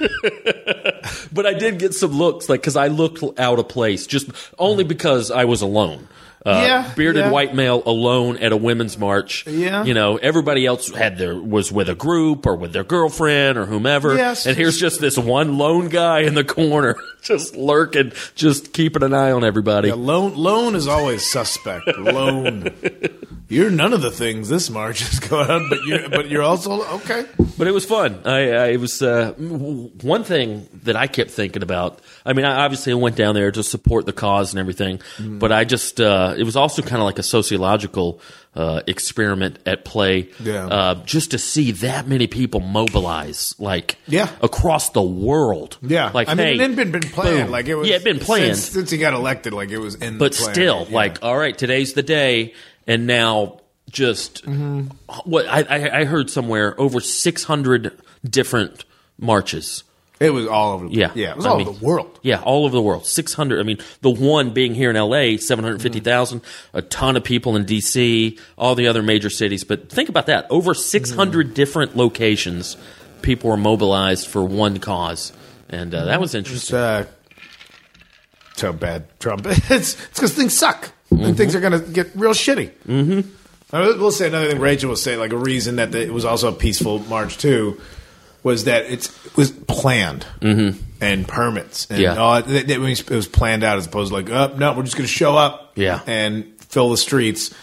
But I did get some looks, like because I looked out of place, just only because I was alone. Bearded white male alone at a women's march. Yeah. You know, everybody else was with a group or with their girlfriend or whomever. Yes. And here's just this one lone guy in the corner, just lurking, just keeping an eye on everybody. Yeah, lone is always suspect. Lone. You're none of the things this march is going on, but you're also okay. But it was fun. It was one thing that I kept thinking about. I mean, I obviously went down there to support the cause and everything, but I just it was also kind of like a sociological experiment at play. Yeah. Just to see that many people mobilize, like Yeah. across the world. Yeah, like I mean, hey, it had been planned. boom. Like it was, it'd been planned since he got elected. Like it was in. but the plan. still, Yeah. like, all right, today's the day, and now just what I heard somewhere over 600 different marches. It was all over. Yeah, It was all over the world. Yeah, all over the world. 600. I mean, the one being here in L.A., 750,000. A ton of people in D.C., all the other major cities. But think about that. Over 600 different locations, people were mobilized for one cause. And that was interesting. So bad, Trump. It's because things suck. And things are going to get real shitty. Mm-hmm. We'll say another thing. Rachel will say, like, a reason that it was also a peaceful march, too, was that it was planned. Mm-hmm. and permits. And Yeah. it was planned out as opposed to like, oh, no, we're just going to show up Yeah. and fill the streets.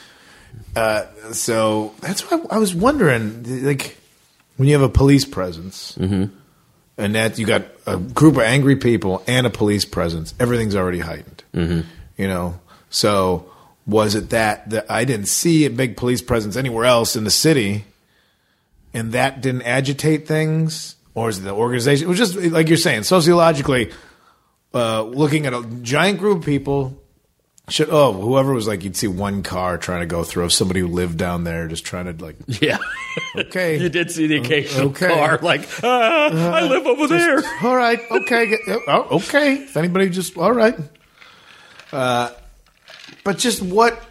So that's why I was wondering, like, when you have a police presence and that you got a group of angry people and a police presence, everything's already heightened. You know, so was it that I didn't see a big police presence anywhere else in the city, and that didn't agitate things, or is it the organization? It was just like you're saying, sociologically, looking at a giant group of people. Whoever was like, you'd see one car trying to go through somebody who lived down there, just trying to like, Yeah. okay, You did see the occasional Okay. car like, I live over there. all right, okay, okay. If anybody just all right, but just what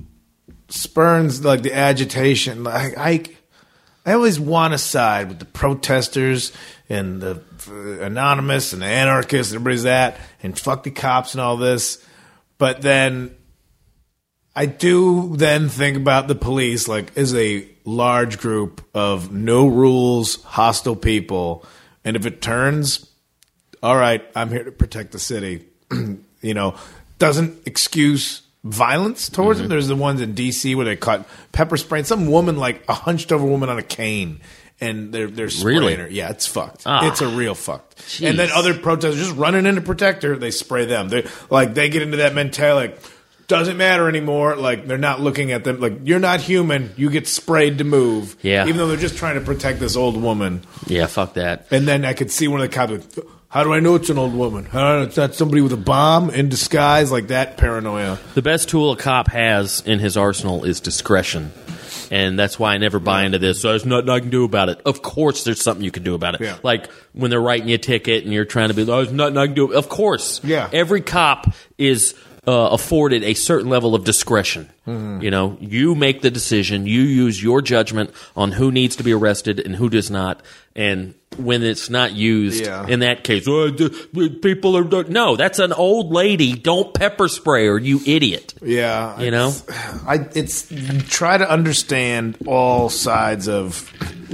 spurns like the agitation? I always want to side with the protesters and the anonymous and the anarchists and everybody's that, and fuck the cops and all this. But then I do then think about the police like as a large group of no rules, hostile people. And if it turns, all right, I'm here to protect the city, you know, doesn't excuse violence towards them. There's the ones in D.C. where they caught pepper spraying some woman, like a hunched over woman on a cane. And they're spraying Really? her. Yeah, it's fucked. Ah. It's a real fucked. Jeez. And then other protesters just running in to protect her. They spray them. They get into that mentality. Like, doesn't matter anymore. Like they're not looking at them. Like you're not human. You get sprayed to move. Yeah. Even though they're just trying to protect this old woman. Yeah, fuck that. And then I could see one of the cops. Like, how do I know it's an old woman? It's not somebody with a bomb in disguise, like that paranoia. The best tool a cop has in his arsenal is discretion. And that's why I never buy into this. So there's nothing I can do about it. Of course there's something you can do about it. Yeah. Like when they're writing you a ticket and you're trying to be, there's nothing I can do. Of course. Yeah. Every cop is afforded a certain level of discretion. You know, you make the decision. You use your judgment on who needs to be arrested and who does not. And when it's not used, Yeah. in that case, people are... No, that's an old lady. Don't pepper spray her, you idiot. Yeah, You know? it's try to understand all sides of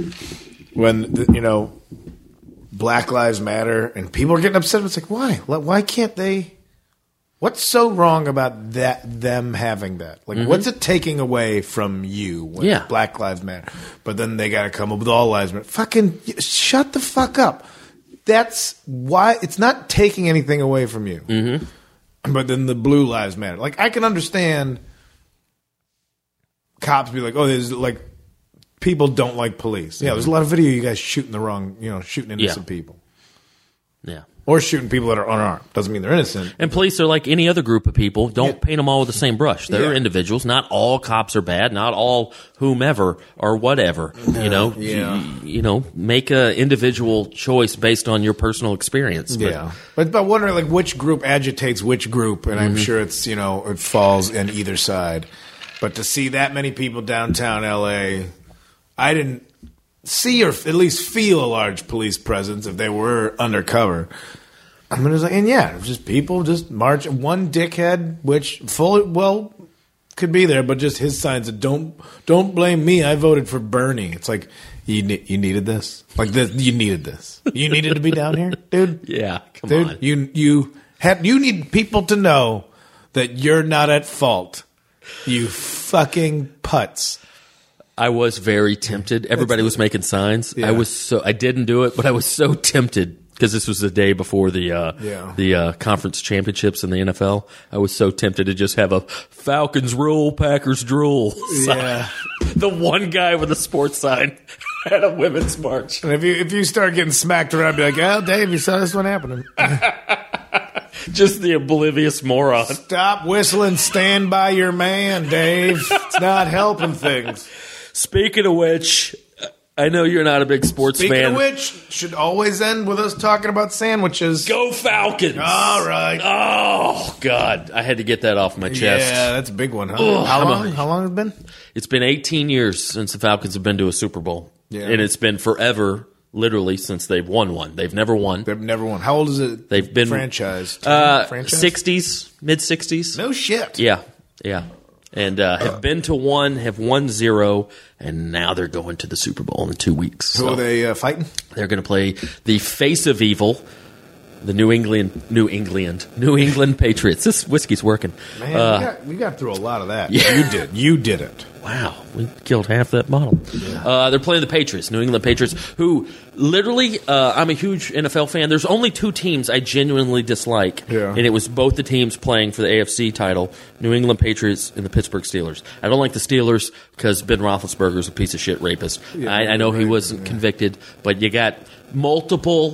when you know Black Lives Matter and people are getting upset. It's like why can't they? What's so wrong about them having that? Like, what's it taking away from you when Yeah. Black Lives Matter? But then they got to come up with all lives matter. Fucking shut the fuck up. That's why it's not taking anything away from you. Mm-hmm. But then the Blue Lives Matter. Like, I can understand cops be like, oh, there's like people don't like police. Yeah, there's a lot of video of you guys shooting the wrong, shooting innocent people. Yeah. Or shooting people that are unarmed. Doesn't mean they're innocent. And police are like any other group of people. Don't paint them all with the same brush. They're Yeah. individuals. Not all cops are bad. Not all whomever or whatever. Yeah. You know, make a individual choice based on your personal experience. But Yeah, but wondering like which group agitates which group, and I'm sure it's it falls in either side. But to see that many people downtown LA, I didn't see or at least feel a large police presence if they were undercover. I mean, it was like, and yeah, it was just people just marching. One dickhead, which could be there, but just his signs of don't blame me. I voted for Bernie. It's like you needed this, like this. You needed this. You needed to be down here, dude. Yeah, come Dude, on. you need people to know that you're not at fault. You fucking putz. I was very tempted. Everybody was making signs. Yeah. I didn't do it, but I was so tempted because this was the day before the conference championships in the NFL. I was so tempted to just have a Falcons rule, Packers drool sign. Yeah. The one guy with a sports sign at a women's march. And if you start getting smacked around, be like, oh, Dave, you saw this one happening. Just the oblivious moron. Stop whistling Stand By Your Man, Dave. It's not helping things. Speaking of which, I know you're not a big sports Speaking fan. of which, should always end with us talking about sandwiches. Go Falcons! All right. Oh, God. I had to get that off my chest. Yeah, that's a big one, huh? Ugh, How long has it been? It's been 18 years since the Falcons have been to a Super Bowl. Yeah. And it's been forever, literally, since they've won one. They've never won. They've never won. How old is it? They've been franchised. 60s, mid-60s. No shit. Yeah. And have been to one, have won 0, and now they're going to the Super Bowl in 2 weeks. Who are they fighting? They're going to play the face of evil, The New England Patriots. This whiskey's working. Man, we got through a lot of that. Yeah. You did it. Wow, we killed half that bottle. Yeah. They're playing the Patriots, New England Patriots, who literally, I'm a huge NFL fan. There's only two teams I genuinely dislike, and it was both the teams playing for the AFC title, New England Patriots and the Pittsburgh Steelers. I don't like the Steelers because Ben Roethlisberger's a piece of shit rapist. Yeah, I know he wasn't convicted, but you got multiple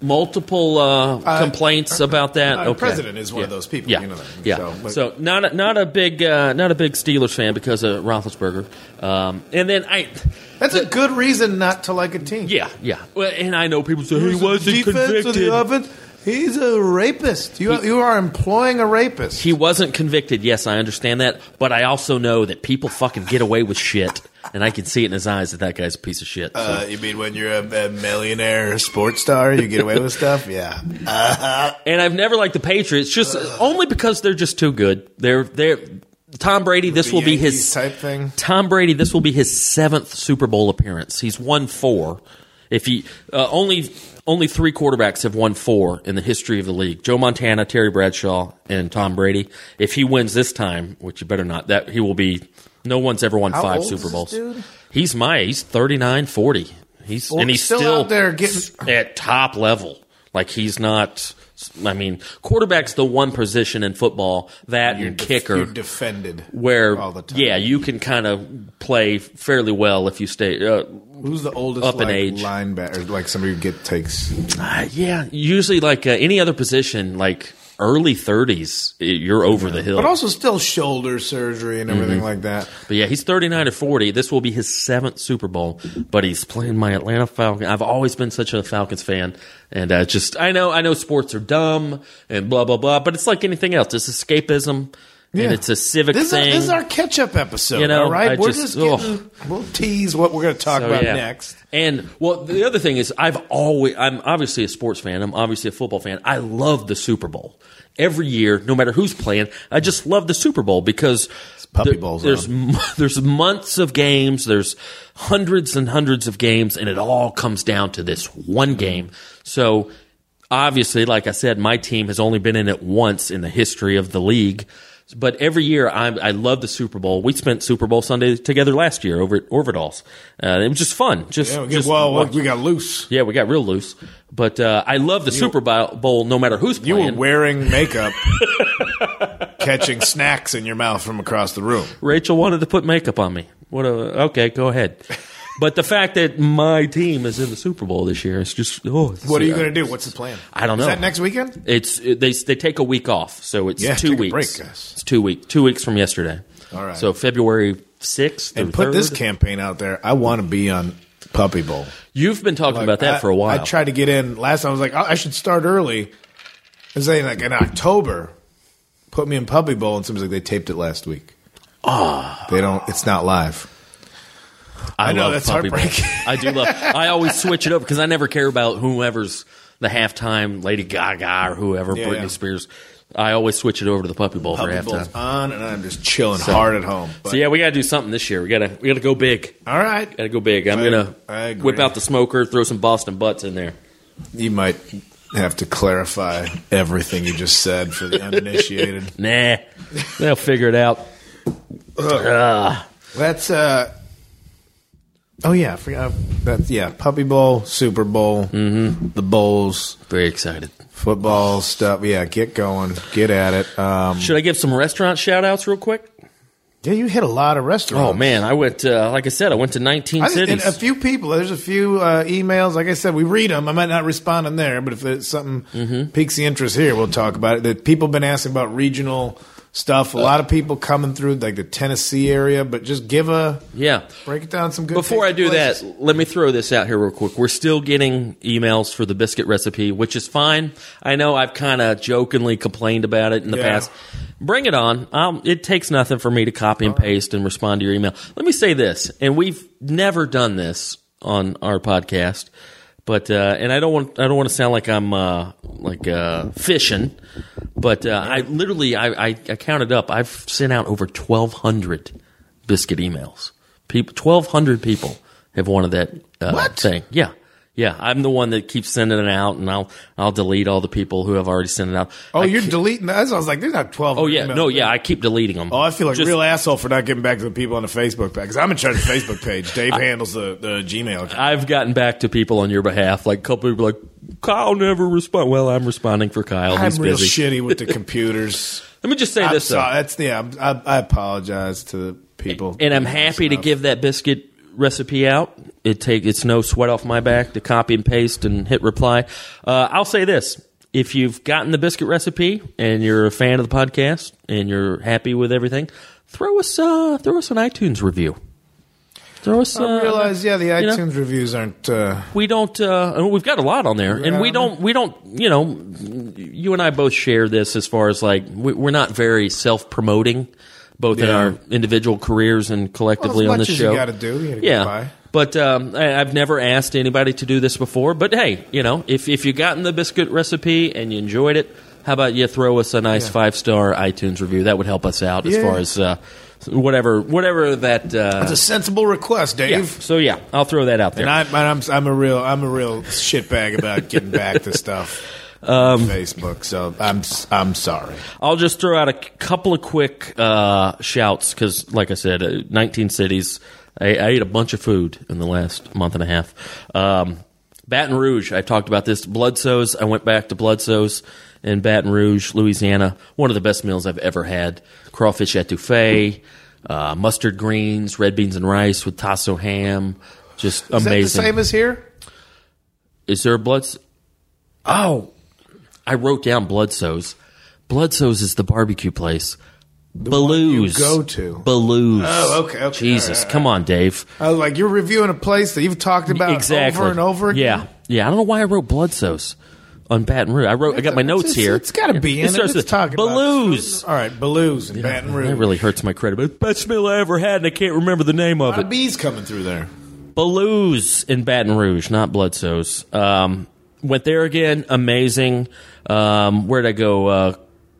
complaints about that. The president is one of those people. Yeah, you know that. yeah. So not a big Steelers fan because of Roethlisberger. And then that's a good reason not to like a team. Yeah. Well, and I know people say he wasn't convicted. The offense. He's a rapist. You are employing a rapist. He wasn't convicted. Yes, I understand that, but I also know that people fucking get away with shit. And I can see it in his eyes that guy's a piece of shit. So. You mean when you're a millionaire sports star, you get away with stuff? Yeah. And I've never liked the Patriots, just only because they're just too good. They're Tom Brady. This will be his type thing. Tom Brady. This will be his 7th Super Bowl appearance. He's won 4. If he only 3 quarterbacks have won 4 in the history of the league: Joe Montana, Terry Bradshaw, and Tom Brady. If he wins this time, which you better not, that he will be. No one's ever won 5 Super Bowls. He's 39, 40. He's still out there getting at top level. Like he's not. I mean, quarterback's the one position in football that and kicker you're defended where all the time. Yeah, you can kind of play fairly well if you stay. Who's the oldest up in age linebacker? Like somebody who takes. Yeah, usually like any other position, like early 30s, you're over the hill. But also still shoulder surgery and everything like that. But yeah, he's 39 or 40. This will be his 7th Super Bowl, but he's playing my Atlanta Falcons. I've always been such a Falcons fan, and I know sports are dumb and blah blah blah, but it's like anything else. It's escapism. Yeah. And it's a civic thing. This is our catch-up episode, all right? We'll tease what we're going to talk about next. And, well, the other thing is I'm obviously a sports fan. I'm obviously a football fan. I love the Super Bowl. Every year, no matter who's playing, I just love the Super Bowl because there's months of games, there's hundreds and hundreds of games, and it all comes down to this one game. So, obviously, like I said, my team has only been in it once in the history of the league. But every year, I love the Super Bowl. We spent Super Bowl Sunday together last year over at Orvidal's. It was just fun. We got loose. Yeah, we got real loose. But I love the Super Bowl no matter who's playing. You were wearing makeup, catching snacks in your mouth from across the room. Rachel wanted to put makeup on me. Okay, go ahead. But the fact that my team is in the Super Bowl this year, it's just What are you going to do? What's the plan? I don't know. Is that next weekend? They take a week off, so it's 2 weeks. Break, guys. It's 2 weeks. 2 weeks from yesterday. All right. So February 6th and put 3rd. This campaign out there. I want to be on Puppy Bowl. You've been talking about that for a while. I tried to get in last time. I was like, I should start early. I was saying like in October, put me in Puppy Bowl, and somebody's like, they taped it last week. They don't. It's not live. I know that's heartbreaking. I do love. I always switch it up because I never care about whoever's the halftime, Lady Gaga or whoever, Britney Spears. I always switch it over to the Puppy Bowl for halftime. Bowl's on, and I'm just chilling hard at home. So yeah, we got to do something this year. We got to go big. All right, got to go big. I'm gonna whip out the smoker, throw some Boston Butts in there. You might have to clarify everything you just said for the uninitiated. Nah, they'll figure it out. That's Oh yeah, I forgot. Puppy Bowl, Super Bowl, the bowls. Very excited. Football stuff. Yeah, get going, get at it. Should I give some restaurant shout-outs real quick? Yeah, you hit a lot of restaurants. Oh man, I went. Like I said, I went to 19 cities. And a few people. There's a few emails. Like I said, we read them. I might not respond in there, but if it's something piques the interest here, we'll talk about it. That people have been asking about regional stuff. A lot of people coming through like the Tennessee area, but just break it down some good. Before I do that, let me throw this out here real quick. We're still getting emails for the biscuit recipe, which is fine. I know I've kind of jokingly complained about it in the past. Bring it on. It takes nothing for me to copy and paste and respond to your email. Let me say this, and we've never done this on our podcast. But and I don't want to sound like I'm fishing, but I counted up. I've sent out over 1,200 biscuit emails. 1,200 people have wanted that thing. Yeah, Yeah, I'm the one that keeps sending it out, and I'll delete all the people who have already sent it out. Oh, you're deleting that? I was like, there's not 12. Oh, yeah. No, yeah, I keep deleting them. Oh, I feel like a real asshole for not getting back to the people on the Facebook page. Because I'm in charge of the Facebook page. Dave handles the Gmail account. I've gotten back to people on your behalf. Like, a couple people are like, Kyle never respond. Well, I'm responding for Kyle. He's I'm real busy. shitty with the computers. Let me just say I'm this, though. sorry. I apologize to the people. And I'm happy to give that biscuit recipe out. It's no sweat off my back to copy and paste and hit reply. I'll say this. If you've gotten the biscuit recipe and you're a fan of the podcast and you're happy with everything, throw us an iTunes review. Throw us. I realize, the iTunes reviews aren't. We don't. We've got a lot on there, and we don't. You know, you and I both share this as far as like we're not very self-promoting, both in our individual careers and collectively on the show. You got to do. You gotta yeah. get by. But I've never asked anybody to do this before. But hey, you know, if you've gotten the biscuit recipe and you enjoyed it, how about you throw us a nice 5-star iTunes review? That would help us out as far as whatever that. That's a sensible request, Dave. Yeah. So yeah, I'll throw that out there. And I'm a real shitbag about getting back to stuff on Facebook. So I'm sorry. I'll just throw out a couple of quick shouts because, like I said, 19 cities. I ate a bunch of food in the last month and a half. Baton Rouge, I talked about this. Bludso's, I went back to Bludso's in Baton Rouge, Louisiana. One of the best meals I've ever had. Crawfish etouffee, mustard greens, red beans and rice with tasso ham. Just amazing. Is that the same as here? Is there a Bludso's? Oh, I wrote down Bludso's. Bludso's is the barbecue place. Belou's. You go to. Belou's. Oh, okay. Jesus, come on, Dave. I was like, you're reviewing a place that you've talked about over and over again? Yeah. I don't know why I wrote Bludso's on Baton Rouge. I got my notes here. It's got to be in it. Starts with Belou's. All right, Belou's in Baton Rouge. That really hurts my credit. Best meal I ever had, and I can't remember the name of it. Bees coming through there. Belou's in Baton Rouge, not Bludso's. Went there again. Amazing. Where'd I go?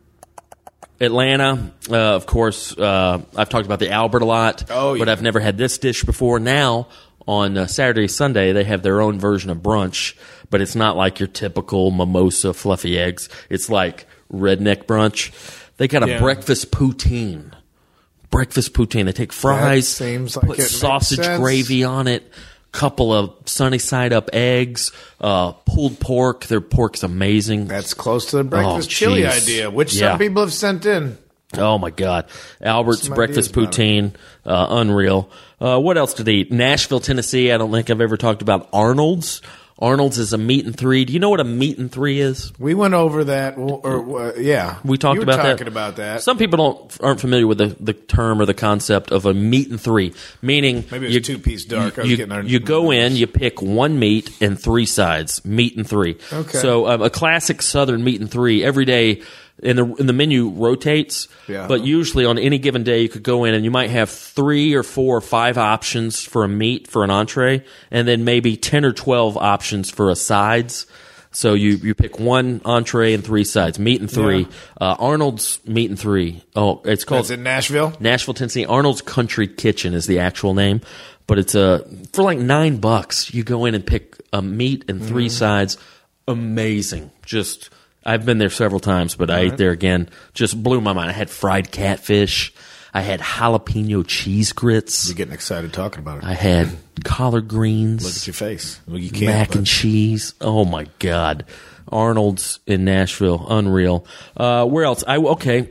Atlanta, of course. I've talked about the Albert a lot, but I've never had this dish before. Now, on Saturday, Sunday, they have their own version of brunch, but it's not like your typical mimosa fluffy eggs. It's like redneck brunch. They got a breakfast poutine. Breakfast poutine. They take fries, put sausage gravy on it, couple of sunny side up eggs, pulled pork. Their pork's amazing. That's close to the breakfast chili idea, which some people have sent in. Oh my God. Albert's breakfast poutine, unreal. What else did they eat? Nashville, Tennessee. I don't think I've ever talked about Arnold's. Arnold's is a meat and three. Do you know what a meat and three is? We went over that. We talked about that. Talking about that. Some people aren't familiar with the term or the concept of a meat and three, meaning maybe it's 2-piece dark. You go in, you pick one meat and three sides. Meat and three. Okay. So a classic Southern meat and three every day. And the menu rotates, but usually on any given day you could go in and you might have 3 or 4 or 5 options for a meat for an entree, and then maybe 10 or 12 options for a sides. So you pick one entree and 3 sides, meat and three. Arnold's meat and three. Oh, it's called. Is it Nashville? Nashville, Tennessee. Arnold's Country Kitchen is the actual name, but it's for like $9. You go in and pick a meat and 3 sides. Amazing, just. I've been there several times, but I ate there again. Just blew my mind. I had fried catfish. I had jalapeno cheese grits. You're getting excited talking about it. I had collard greens. Look at your face. Well, you can't. Mac and cheese. Oh, my God. Arnold's in Nashville. Unreal. Where else? I went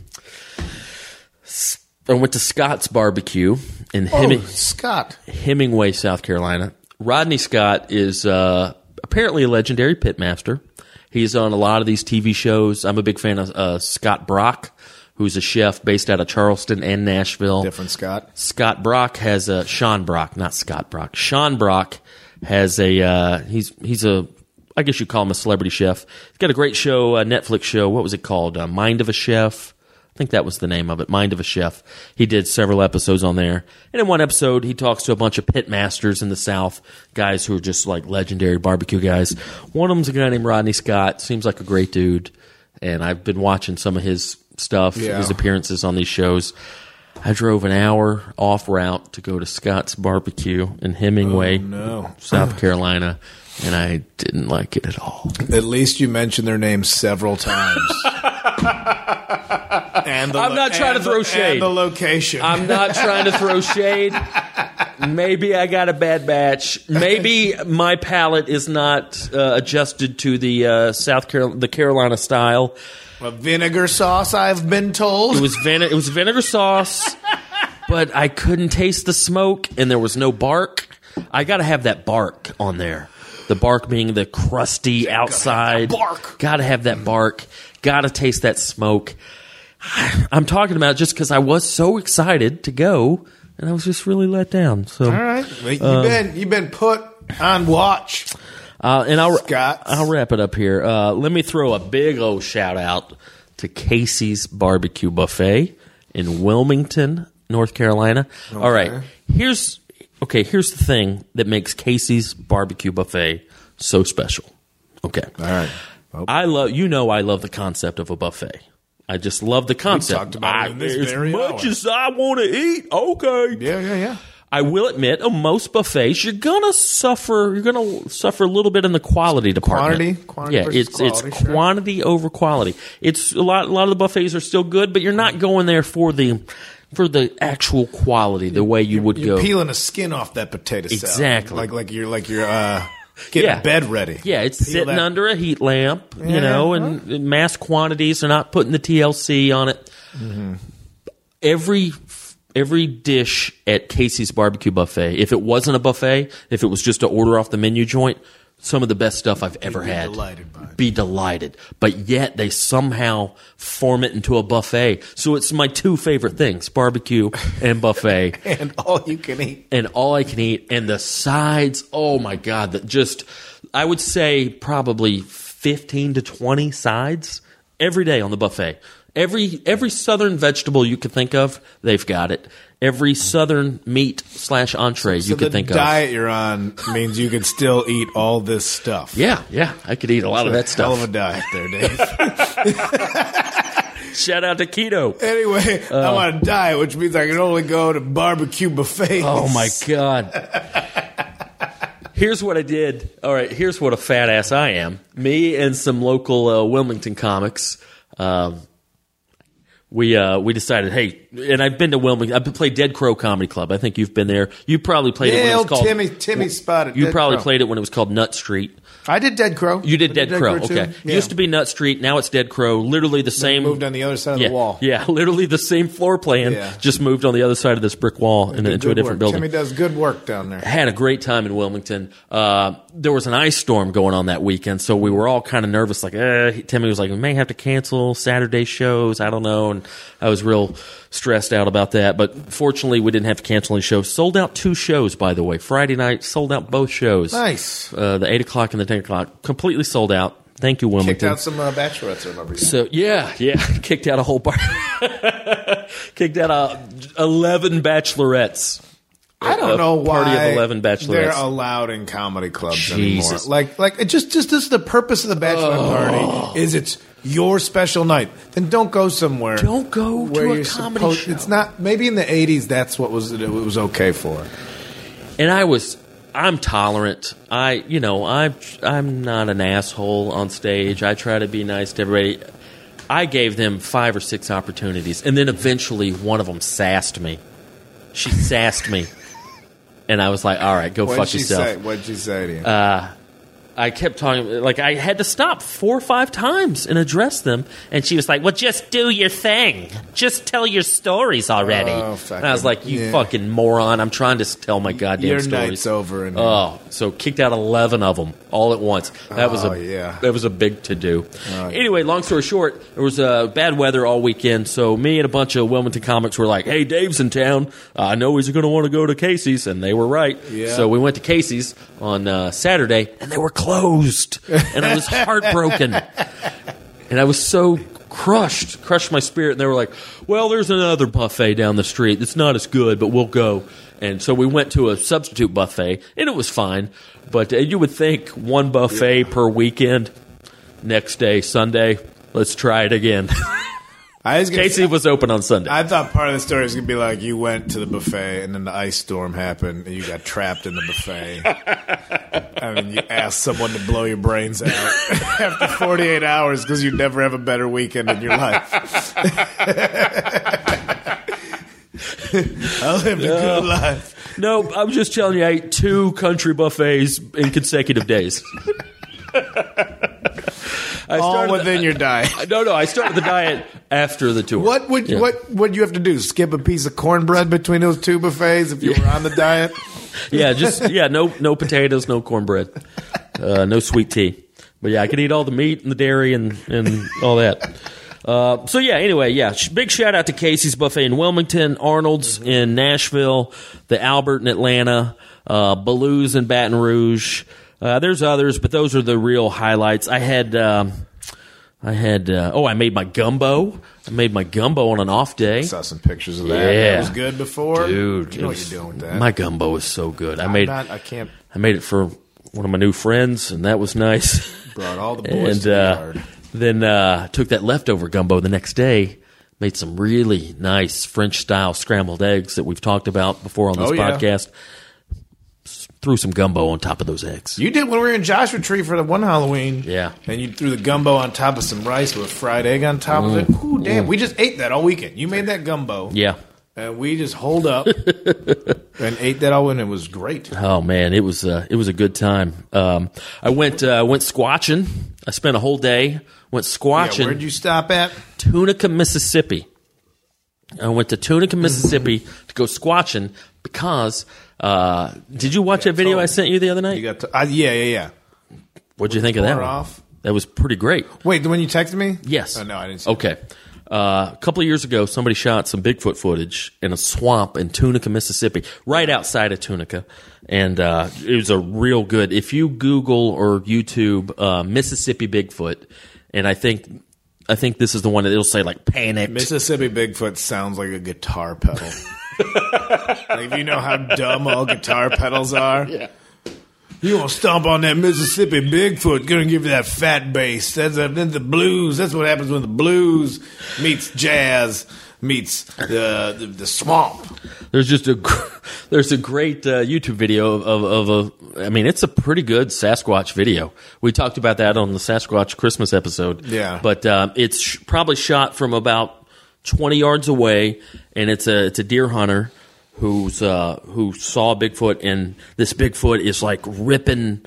to Scott's Barbecue in Hemingway, South Carolina. Rodney Scott is apparently a legendary pitmaster. He's on a lot of these TV shows. I'm a big fan of Scott Brock, who's a chef based out of Charleston and Nashville. Different Scott. Scott Brock has a Sean Brock, not Scott Brock. Sean Brock has a he's a I guess you call him a celebrity chef. He's got a great show, a Netflix show. What was it called? Mind of a Chef. I think that was the name of it, Mind of a Chef. He did several episodes on there. And in one episode, he talks to a bunch of pit masters in the South, guys who are just like legendary barbecue guys. One of them's a guy named Rodney Scott. Seems like a great dude. And I've been watching some of his stuff, his appearances on these shows. I drove an hour off route to go to Scott's Barbecue in Hemingway, South Carolina. and I didn't like it at all. At least you mentioned their names several times. And I'm not trying to throw shade. And the location. I'm not trying to throw shade. Maybe I got a bad batch. Maybe my palate is not adjusted to the the Carolina style. A vinegar sauce, I've been told. It was vinegar sauce, but I couldn't taste the smoke, and there was no bark. I got to have that bark on there. The bark being the crusty outside. Got to have that bark. Got to taste that smoke. I'm talking about just because I was so excited to go, and I was just really let down. So, all right, you've been put on watch. And Scott. I'll wrap it up here. Let me throw a big old shout out to Casey's Barbecue Buffet in Wilmington, North Carolina. Okay. All right, here's the thing that makes Casey's Barbecue Buffet so special. Okay, all right. I love the concept of a buffet. I just love the concept. We talked about it in this very as much as I want to eat. Okay. Yeah. I will admit, most buffets you're gonna suffer. You're gonna suffer a little bit in the quality department. Quantity. Yeah, it's quantity over quality. It's a lot of the buffets are still good, but you're not going there for the actual quality the way you would go. You're peeling a skin off that potato salad. Exactly. Like you're getting bed ready. Yeah, it's sitting under a heat lamp, and mass quantities. They're not putting the TLC on it. Mm-hmm. Every dish at Casey's Barbecue Buffet, if it wasn't a buffet, if it was just an order off the menu joint, some of the best stuff I've ever had. Be delighted. But yet they somehow form it into a buffet. So it's my two favorite things, barbecue and buffet. And all you can eat. And all I can eat. And the sides, oh my God, I would say probably 15 to 20 sides every day on the buffet. Every southern vegetable you could think of, they've got it. Every southern meat / entree you could think of. So the diet you're on means you can still eat all this stuff. Yeah, I could eat a lot of that stuff. Hell of a diet there, Dave. Shout out to keto. Anyway, I'm on a diet, which means I can only go to barbecue buffets. Oh my God. Here's what I did. All right, here's what a fat ass I am. Me and some local Wilmington comics. We decided, hey, and I've been to Wilmington. I've played Dead Crow Comedy Club. I think you've been there. You probably played it when it was called Timmy spotted. You probably played it when it was called Nut Street. I did Dead Crow. You did Dead Crow. Okay. Yeah. Used to be Nut Street. Now it's Dead Crow. Literally the same. Moved on the other side of the wall. Yeah, literally the same floor plan. Yeah. Just moved on the other side of this brick wall into a different building. Timmy does good work down there. Had a great time in Wilmington. There was an ice storm going on that weekend, so we were all kind of nervous. Like, Timmy was like, we may have to cancel Saturday shows. I don't know. And I was real stressed out about that. But fortunately, we didn't have to cancel any shows. Sold out 2 shows, by the way. Friday night, sold out both shows. Nice. The 8 o'clock and the 10 o'clock. Completely sold out. Thank you, Wilmington. Kicked out some bachelorettes, I remember. So, yeah. Kicked out a whole bar. Kicked out 11 bachelorettes. I don't know why party of 11 bachelorettes. They're allowed in comedy clubs anymore. Like just this is the purpose of the bachelorette party is it's your special night. Then don't go somewhere. Don't go to a comedy show. It's not. Maybe in the 80s that's what it was okay for. And I'm tolerant. I'm not an asshole on stage. I try to be nice to everybody. I gave them 5 or 6 opportunities, and then eventually one of them sassed me. She sassed me. And I was like, all right, go fuck yourself. What did she say to you? I kept talking, like I had to stop 4 or 5 times and address them. And she was like, well, just do your thing. Just tell your stories already. And I was like, you fucking moron. I'm trying to tell my goddamn stories. Your night's over. So kicked out 11 of them all at once. That was a big to-do. Anyway, long story short, there was bad weather all weekend. So me and a bunch of Wilmington comics were like, hey, Dave's in town. I know he's going to want to go to Casey's. And they were right. Yeah. So we went to Casey's on Saturday, and they were closed. And I was heartbroken. And I was so crushed my spirit. And they were like, well, there's another buffet down the street. It's not as good, but we'll go. And so we went to a substitute buffet, and it was fine. But you would think one buffet per weekend. Next day, Sunday, let's try it again. Casey was open on Sunday. I thought part of the story was going to be like you went to the buffet and then the ice storm happened and you got trapped in the buffet. And then you asked someone to blow your brains out after 48 hours because you never have a better weekend in your life. I lived a good life. No, I'm just telling you, I ate 2 country buffets in consecutive days. All within your diet. No, I started the diet after the tour. What would you have to do? Skip a piece of cornbread between those 2 buffets if you were on the diet? No potatoes, no cornbread, no sweet tea. But yeah, I could eat all the meat and the dairy and all that. Big shout out to Casey's Buffet in Wilmington, Arnold's in Nashville, the Albert in Atlanta, Baloo's in Baton Rouge. There's others, but those are the real highlights. I made my gumbo. I made my gumbo on an off day. I saw some pictures of that. Yeah. That was good before. Dude, you know what you're doing with that. My gumbo is so good. I made it for one of my new friends, and that was nice. Brought all the boys to the yard. Then took that leftover gumbo the next day, made some really nice French-style scrambled eggs that we've talked about before on this podcast. Threw some gumbo on top of those eggs. You did when we were in Joshua Tree for the one Halloween. Yeah. And you threw the gumbo on top of some rice with a fried egg on top of it. Ooh, damn. We just ate that all weekend. You made that gumbo. Yeah. And we just holed up and ate that all weekend. It was great. Oh, man. It was a good time. I went squatching. I spent a whole day. Went squatching. Yeah, where'd you stop at? Tunica, Mississippi. I went to Tunica, Mississippi to go squatching because did you watch that video I sent you the other night? You got yeah. What'd you think of that one? Off? That was pretty great. Wait, the one you texted me? Yes. Oh, no, I didn't see Okay. A couple of years ago, somebody shot some Bigfoot footage in a swamp in Tunica, Mississippi, right outside of Tunica. And it was a real good, if you Google or YouTube Mississippi Bigfoot, and I think this is the one that it'll say like panicked. Mississippi Bigfoot sounds like a guitar pedal. Like, if you know how dumb all guitar pedals are. Yeah. You want to stomp on that Mississippi Bigfoot, gonna give you that fat bass. That's the blues. That's what happens when the blues meets jazz meets the swamp. There's a great YouTube video of it's a pretty good Sasquatch video. We talked about that on the Sasquatch Christmas episode. Yeah. But it's probably shot from about 20 yards away, and it's a deer hunter who saw Bigfoot, and this Bigfoot is like ripping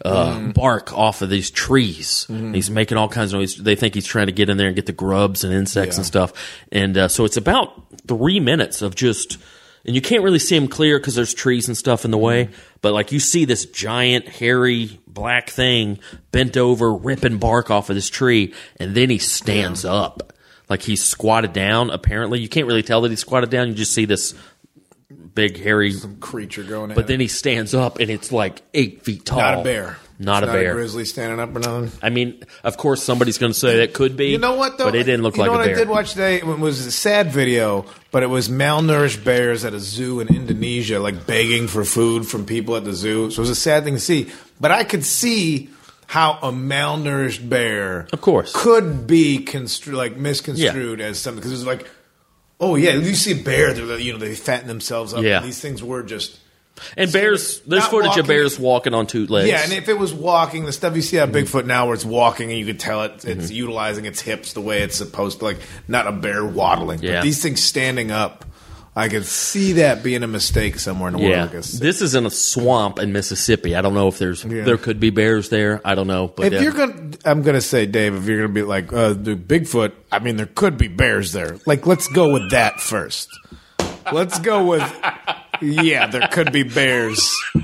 bark off of these trees. Mm-hmm. He's making all kinds of noise. They think he's trying to get in there and get the grubs and insects and stuff. And so it's about 3 minutes of just, and you can't really see him clear because there's trees and stuff in the way. But like you see this giant, hairy, black thing bent over, ripping bark off of this tree, and then he stands up. Like he's squatted down, apparently. You can't really tell that he's squatted down. You just see this big, hairy creature going in. But then he stands up, and it's like 8 feet tall. Not a bear. Not a bear. A grizzly standing up or nothing. I mean, of course, somebody's going to say that could be. You know what, though? But it didn't look like a bear. You know what I did watch today? It was a sad video, but it was malnourished bears at a zoo in Indonesia, like begging for food from people at the zoo. So it was a sad thing to see. But I could see how a malnourished bear, of course, could be misconstrued as something. Because it was like, oh, yeah, you see bears, they fatten themselves up. Yeah. And these things were just... And bears, there's footage of bears walking on 2 legs. Yeah, and if it was walking, the stuff you see on Bigfoot now where it's walking and you could tell it's utilizing its hips the way it's supposed to, like not a bear waddling. Yeah. But these things standing up, I could see that being a mistake somewhere in the world. I guess. This is in a swamp in Mississippi. I don't know if there could be bears there. I don't know. But if I'm gonna say, Dave, if you're gonna be like Bigfoot, I mean, there could be bears there. Like, let's go with that first. Let's go with. Yeah, there could be bears.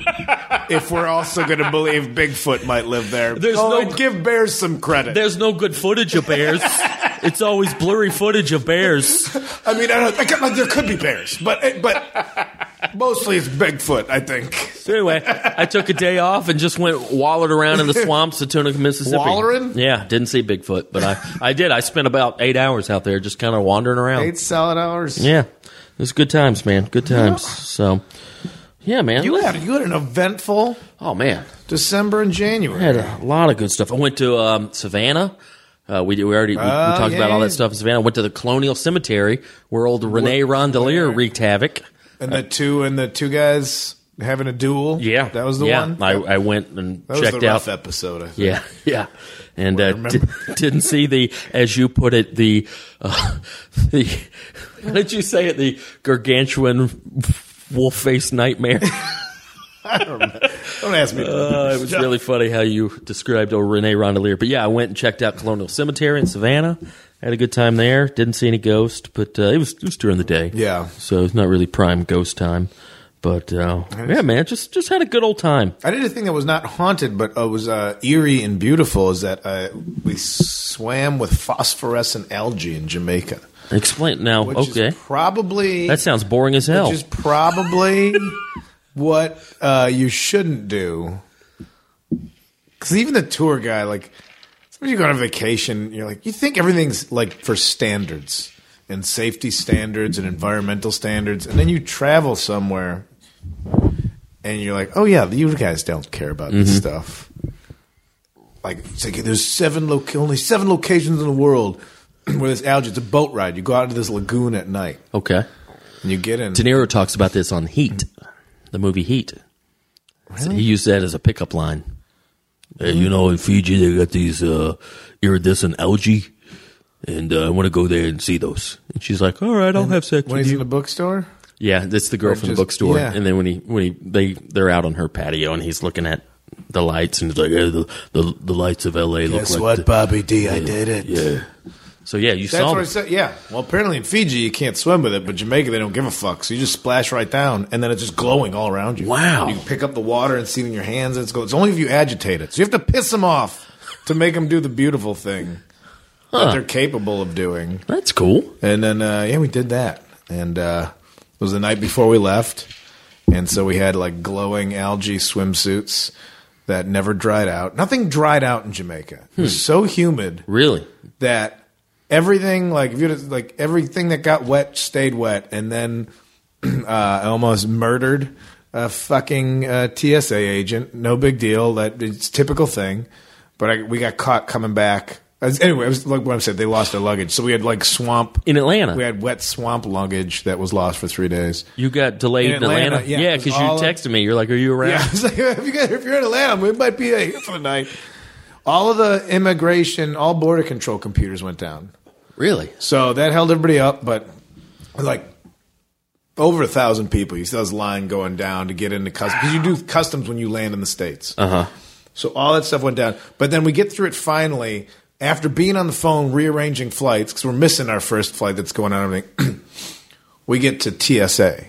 If we're also going to believe Bigfoot might live there. Give bears some credit. There's no good footage of bears. It's always blurry footage of bears. I mean, there could be bears, but mostly it's Bigfoot, I think. So anyway, I took a day off and just wallered around in the swamps of Tunica, Mississippi. Wallering? Yeah, didn't see Bigfoot, but I did. I spent about 8 hours out there just kind of wandering around. 8 solid hours? Yeah. It was good times, man. Good times. So, yeah, man. You had an eventful December and January. I had a lot of good stuff. I went to Savannah. We already talked about all that stuff in Savannah. Went to the Colonial Cemetery where old Rene Rondelier wreaked havoc. And the two guys having a duel. Yeah, that was the one. I went and that checked was the out. rough episode. I think. Yeah, and didn't see the, as you put it, the how did you say it? The gargantuan wolf-faced nightmare. I don't remember. Don't ask me. It was really funny how you described old Rene Rondelier. But yeah, I went and checked out Colonial Cemetery in Savannah. Had a good time there. Didn't see any ghosts, but it was during the day. Yeah. So it's not really prime ghost time. But yeah, man, just had a good old time. I did a thing that was not haunted, but was eerie and beautiful. Is that we swam with phosphorescent algae in Jamaica. Explain now. Which Okay, is probably that sounds boring as hell. Which is probably what you shouldn't do. Because even the tour guy, like, sometimes you go on a vacation, you're like, you think everything's like for standards and safety standards and environmental standards, and then you travel somewhere and you're like, oh yeah, you guys don't care about this stuff. Like, it's like there's only 7 locations in the world where there's algae. It's a boat ride. You go out into this lagoon at night. Okay. And you get in. De Niro talks about this on Heat, the movie Heat. Really? So he used that as a pickup line. In Fiji, they got these iridescent algae, and I want to go there and see those. And she's like, all right, I'll have sex When with he's you. in the bookstore? Yeah, that's the girl from the bookstore. Yeah. And then they're out on her patio, and he's looking at the lights, and he's like, hey, the lights of L.A. look Guess like... what, Bobby D? I did it. Yeah. So, yeah, you That's saw what I it. said. Yeah. Well, apparently in Fiji you can't swim with it, but Jamaica they don't give a fuck. So you just splash right down, and then it's just glowing all around you. Wow. You can pick up the water and see it in your hands, and it's only if you agitate it. So you have to piss them off to make them do the beautiful thing that they're capable of doing. That's cool. And then we did that, and it was the night before we left, and so we had like glowing algae swimsuits that never dried out. Nothing dried out in Jamaica. It was so humid. Really? That everything, like if you like everything that got wet stayed wet, and then I almost murdered a fucking TSA agent. No big deal. That it's a typical thing, but we got caught coming back. Anyway, it was like what I said. They lost their luggage, so we had like swamp In Atlanta? We had wet swamp luggage that was lost for 3 days. You got delayed in Atlanta? yeah, because you texted me. You're like, are you around? Yeah, I was like, if you're in Atlanta, we might be here for the night. All of the immigration, all border control computers went down. Really? So that held everybody up, but like over 1,000 people. You saw this line going down to get into customs. Because you do customs when you land in the States. Uh-huh. So all that stuff went down. But then we get through it finally after being on the phone rearranging flights, because we're missing our first flight that's going on. Everything. We get to TSA.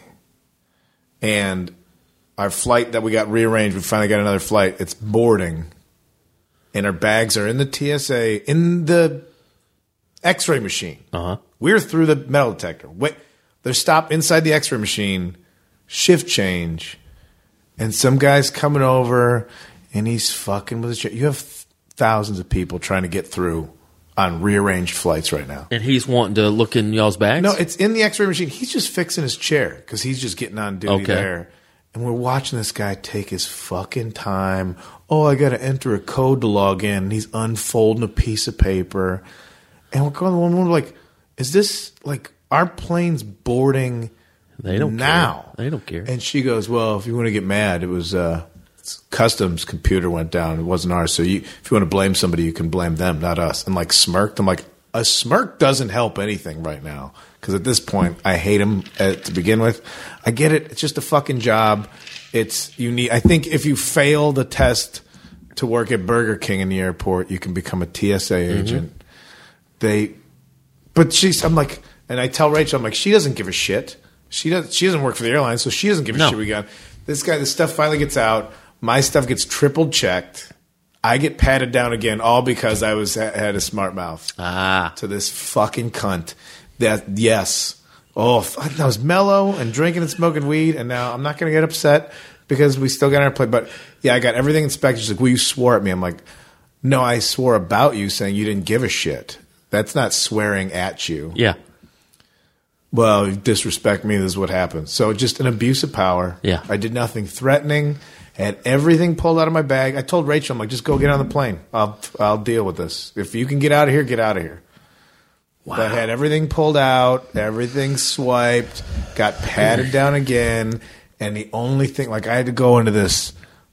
And our flight that we got rearranged, we finally got another flight. It's boarding. And our bags are in the TSA, in the X-ray machine. Uh-huh. We're through the metal detector. They're stopped inside the X-ray machine, shift change, and some guy's coming over, and he's fucking with his shit. You have thousands of people trying to get through on rearranged flights right now. And he's wanting to look in y'all's bags? No, it's in the X-ray machine. He's just fixing his chair because he's just getting on duty there. And we're watching this guy take his fucking time. Oh, I got to enter a code to log in. And he's unfolding a piece of paper. And we're going, we're like, is this like our plane's boarding They don't now? care. They don't care. And she goes, well, if you want to get mad, it was customs computer went down. It wasn't ours. So if you want to blame somebody, you can blame them, not us. And like smirked. I'm like, a smirk doesn't help anything right now. Because at this point, I hate him to begin with. I get it. It's just a fucking job. I think if you fail the test to work at Burger King in the airport, you can become a TSA agent. I'm like, and I tell Rachel, I'm like, she doesn't give a shit. She doesn't work for the airline, so she doesn't give a shit. We got this guy. The stuff finally gets out. My stuff gets triple checked. I get patted down again, all because I had a smart mouth to this fucking cunt. I was mellow and drinking and smoking weed, and now I'm not going to get upset because we still got our plate. But yeah, I got everything inspected. She's like, well, you swore at me. I'm like, no, I swore about you, saying you didn't give a shit. That's not swearing at you. Yeah. Well, you disrespect me, this is what happens. So just an abuse of power. Yeah. I did nothing threatening, I had everything pulled out of my bag. I told Rachel, I'm like, just go get on the plane. I'll deal with this. If you can get out of here, get out of here. Wow. But I had everything pulled out, everything swiped, got patted down again, and the only thing, like I had to go into this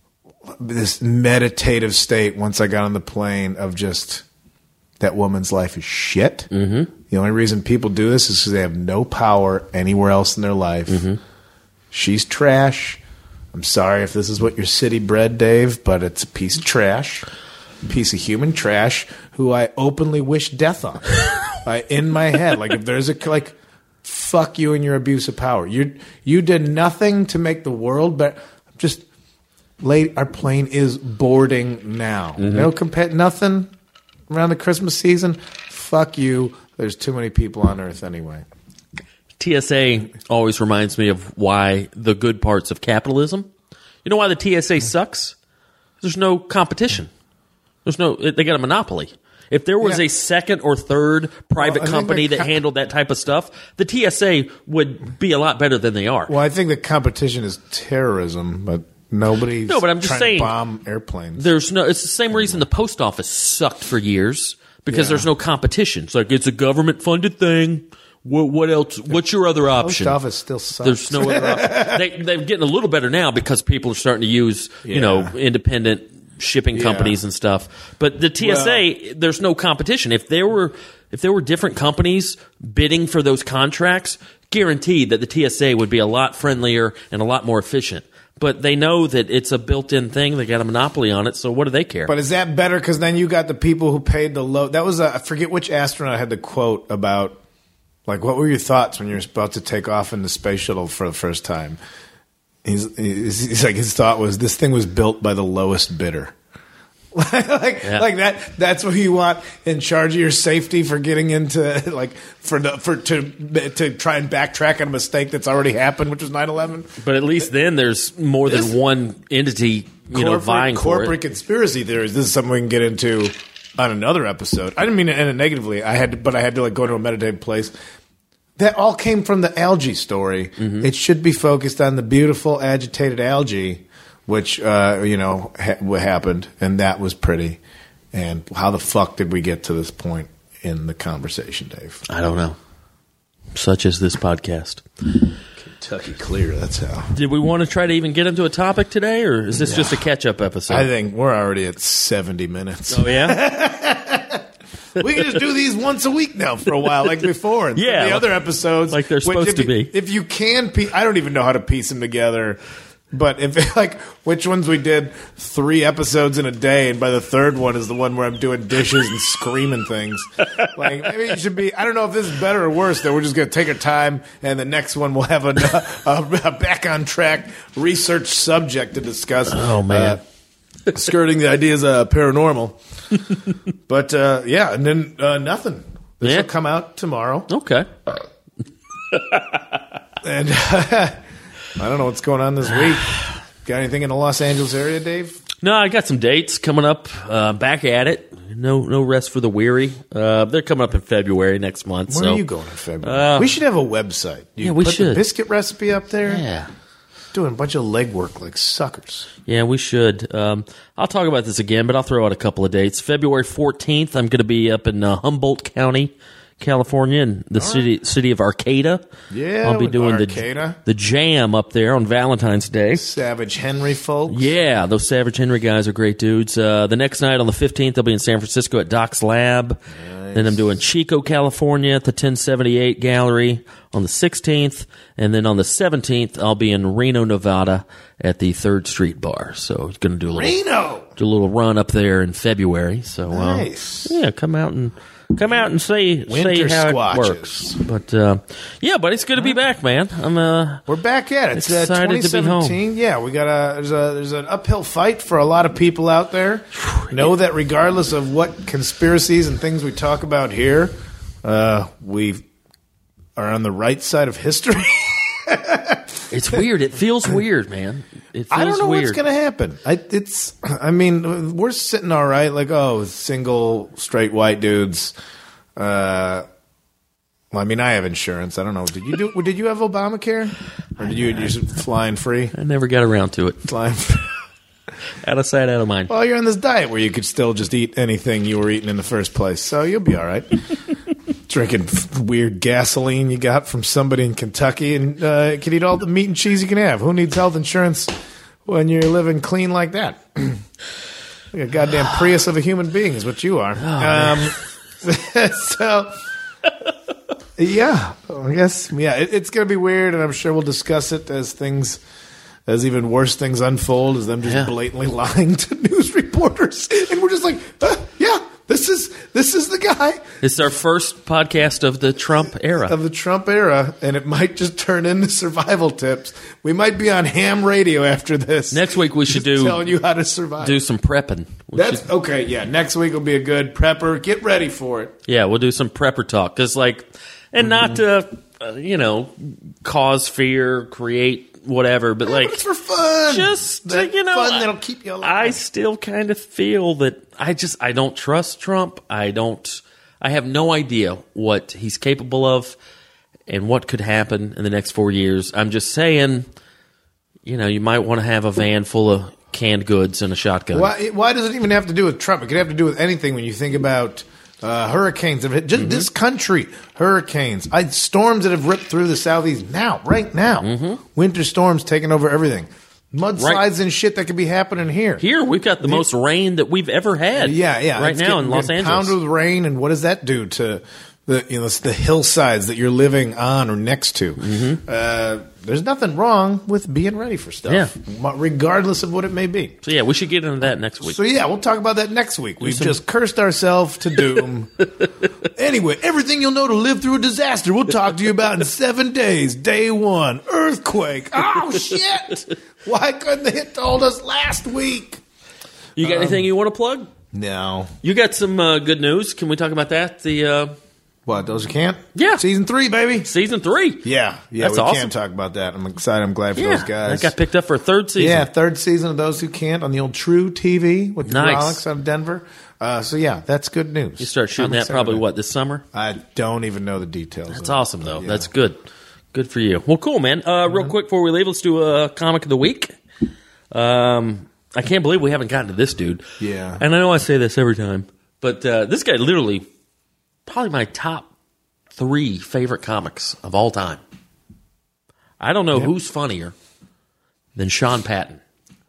meditative state once I got on the plane of just that woman's life is shit. Mm-hmm. The only reason people do this is because they have no power anywhere else in their life. Mm-hmm. She's trash. I'm sorry if this is what your city bred, Dave, but it's a piece of trash, a piece of human trash who I openly wish death on. In my head, like if there's fuck you and your abuse of power. You did nothing to make the world better. Just late. Our plane is boarding now. Mm-hmm. Nothing around the Christmas season. Fuck you. There's too many people on Earth anyway. TSA always reminds me of why the good parts of capitalism. You know why the TSA sucks? There's no competition. They got a monopoly. If there was a second or third private company that handled that type of stuff, the TSA would be a lot better than they are. Well, I think the competition is terrorism, but nobody's but I'm just saying, to bomb airplanes. It's the same reason the post office sucked for years, because there's no competition. It's like it's a government-funded thing. What else? What's your other option? Post office still sucks. There's no other option. They're getting a little better now because people are starting to use, independent shipping companies and stuff. But the TSA, there's no competition. If there were different companies bidding for those contracts, guaranteed that the TSA would be a lot friendlier and a lot more efficient. But they know that it's a built-in thing. They got a monopoly on it, so what do they care? But is that better? Because then you got the people who paid the low. That was I forget which astronaut had the quote about, like, what were your thoughts when you were about to take off in the space shuttle for the first time? He's like, his thought was, this thing was built by the lowest bidder. Like that. That's what you want in charge of your safety for getting into, like, to try and backtrack on a mistake that's already happened, which was 9/11. But at least then there's more than one entity, vying for it. Corporate conspiracy theories. This is something we can get into on another episode. I didn't mean to end it negatively. I had to like go to a meditative place. That all came from the algae story. Mm-hmm. It should be focused on the beautiful agitated algae, which happened, and that was pretty. And how the fuck did we get to this point in the conversation, Dave? I don't know. Such as this podcast. Kentucky Clear, that's how. Did we want to try to even get into a topic today, or is this just a catch-up episode? I think we're already at 70 minutes. Oh, yeah? We can just do these once a week now for a while, like before. And the other episodes. Like they're supposed to be. If you can, I don't even know how to piece them together. But which ones we did 3 episodes in a day, and by the third one is the one where I'm doing dishes and screaming things. Like, maybe it should be, I don't know if this is better or worse, that we're just going to take our time, and the next one we'll have a back on track research subject to discuss. Oh, man. Skirting the ideas of paranormal. But, and then nothing. This will come out tomorrow. Okay. And I don't know what's going on this week. Got anything in the Los Angeles area, Dave? No, I got some dates coming up. Back at it. No rest for the weary. They're coming up in February next month. Where are you going in February? We should have a website. We should. Put the biscuit recipe up there. Yeah. Doing a bunch of legwork like suckers. Yeah, we should. I'll talk about this again, but I'll throw out a couple of dates. February 14th, I'm going to be up in Humboldt County, California, in the city of Arcata. Yeah, I'll be doing the jam up there on Valentine's Day. Savage Henry folks. Yeah, those Savage Henry guys are great dudes. The next night on the 15th, I'll be in San Francisco at Doc's Lab. Nice. Then I'm doing Chico, California at the 1078 Gallery on the 16th. And then on the 17th, I'll be in Reno, Nevada at the 3rd Street Bar. So I'm going to do a little run up there in February. So nice. Come out and say how it works. But but it's good to be back, man. We're back at it. It's excited to be home. Yeah, we got there's an uphill fight for a lot of people out there. Know that regardless of what conspiracies and things we talk about here, we are on the right side of history. It's weird. It feels weird, man. It feels I don't know weird. what's going to happen. We're sitting all right, like, single, straight white dudes. I have insurance. I don't know. Did you have Obamacare? Or did you just flying free? I never got around to it. Flying free. Out of sight, out of mind. Well, you're on this diet where you could still just eat anything you were eating in the first place, so you'll be all right. Drinking weird gasoline you got from somebody in Kentucky, and can eat all the meat and cheese you can have. Who needs health insurance when you're living clean like that? Like a goddamn Prius of a human being is what you are. So, yeah, I guess, it's going to be weird, and I'm sure we'll discuss it as even worse things unfold, as them just blatantly lying to news reporters. And we're just like, this is the guy. It's our first podcast of the Trump era. And it might just turn into survival tips. We might be on ham radio after this. Next week we should telling you how to survive. Do some prepping. Okay, yeah. Next week will be a good prepper. Get ready for it. Yeah, we'll do some prepper talk. Not to, cause fear, create whatever, but but it's for fun. Just fun that'll keep you alive. I still kind of feel that I don't trust Trump. I have no idea what he's capable of and what could happen in the next 4 years. I'm just saying, you might want to have a van full of canned goods and a shotgun. Why does it even have to do with Trump? It could have to do with anything when you think about hurricanes. Just this country, hurricanes, storms that have ripped through the southeast right now. Winter storms taking over everything. Mudslides and shit that could be happening here. Here, we've got the most rain that we've ever had. Right now in Los Angeles. Pounded with rain, and what does that do to the hillsides that you're living on or next to? There's nothing wrong with being ready for stuff, regardless of what it may be. So, we should get into that next week. So, we'll talk about that next week. We've just cursed ourselves to doom. Anyway, everything you'll know to live through a disaster, we'll talk to you about in 7 days. Day 1, earthquake. Oh, shit. Why couldn't they have told us last week? You got anything you want to plug? No. You got some good news. Can we talk about that? What, Doja Cat? Yeah. Season 3, baby. Season 3. Yeah, That's we awesome. can talk about that. I'm excited. I'm glad for those guys. That got picked up for a 3rd season. Yeah, 3rd season of Those Who Can't on the old True TV with the Alex out of Denver. That's good news. You start shooting that probably, this summer? I don't even know the details. That's awesome, though. Yeah. That's good. Good for you. Well, cool, man. Real quick before we leave, let's do a comic of the week. I can't believe we haven't gotten to this dude. Yeah. And I know I say this every time, but this guy literally probably my top 3 favorite comics of all time. I don't know who's funnier than Sean Patton.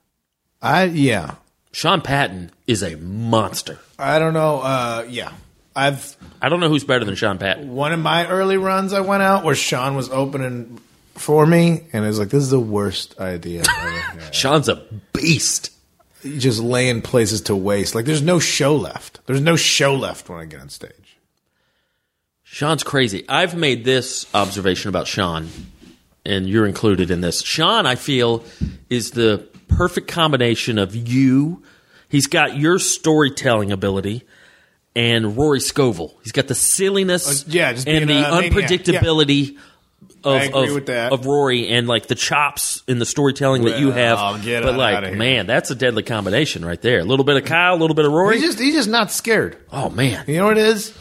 Sean Patton is a monster. I don't know. I don't know who's better than Sean Patton. One of my early runs, I went out where Sean was opening for me, and it was like, this is the worst idea I've ever had. Sean's a beast. He's just laying places to waste. Like, there's no show left. There's no show left when I get on stage. Sean's crazy. I've made this observation about Sean, and you're included in this. Sean, I feel, is the perfect combination of you. He's got your storytelling ability and Rory Scovel. He's got the silliness just and the unpredictability of Rory, and like the chops in the storytelling that you have. Man, that's a deadly combination right there. A little bit of Kyle, a little bit of Rory. He's just not scared. Oh man, you know what it is?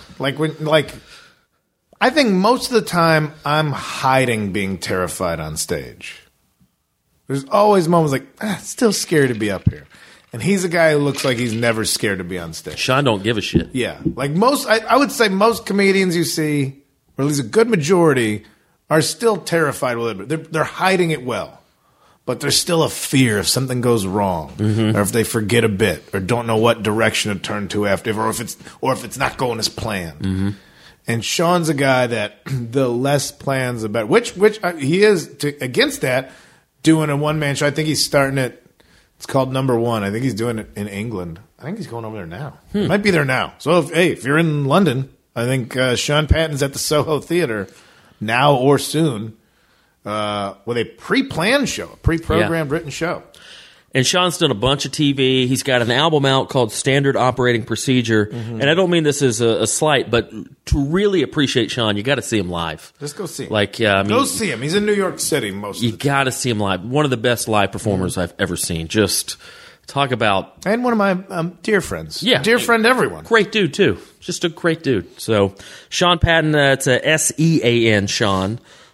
I think most of the time I'm hiding being terrified on stage. There's always moments like, still scared to be up here. And he's a guy who looks like he's never scared to be on stage. Sean don't give a shit. Yeah. Like I would say most comedians you see, or at least a good majority, are still terrified with it. They're hiding it well. But there's still a fear if something goes wrong, or if they forget a bit, or don't know what direction to turn to after, or if it's not going as planned. And Sean's a guy that the less plans the better. Which he is against that, doing a one-man show. I think he's starting it. It's called Number One. I think he's doing it in England. I think he's going over there now. He might be there now. So if you're in London, I think Sean Patton's at the Soho Theatre now or soon with a pre-planned show, a pre-programmed written show. And Sean's done a bunch of TV. He's got an album out called Standard Operating Procedure. And I don't mean this as a slight, but to really appreciate Sean, you got to see him live. Just go see him. Go see him. He's in New York City most of the time. You got to see him live. One of the best live performers I've ever seen. Just talk about... And one of my dear friends. Yeah. Dear friend to everyone. Great dude, too. Just a great dude. So, Sean Patton, it's a S-E-A-N, Sean.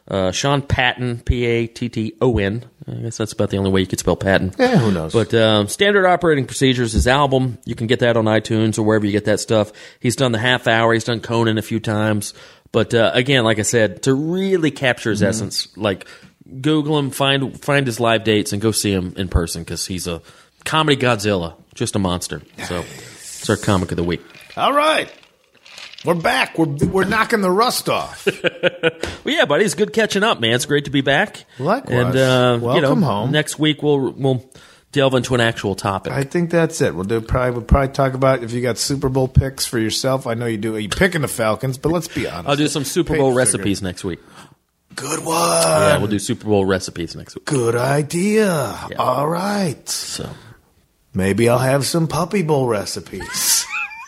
Sean Patton, Patton. I guess that's about the only way you could spell Patton. Yeah, who knows? But Standard Operating Procedures, his album, you can get that on iTunes or wherever you get that stuff. He's done the half hour. He's done Conan a few times. But again, like I said, to really capture his essence, like Google him, find his live dates, and go see him in person because he's a comedy Godzilla, just a monster. So it's our comic of the week. All right. We're back. We're knocking the rust off. Well, yeah, buddy, it's good catching up, man. It's great to be back. Likewise. And Welcome home. Next week we'll delve into an actual topic. I think that's it. We'll probably talk about if you got Super Bowl picks for yourself. I know you do. You're picking the Falcons, but let's be honest. I'll do some Super Bowl recipes next week. Good one. Yeah, we'll do Super Bowl recipes next week. Good idea. Yeah. All right. So maybe I'll have some Puppy Bowl recipes.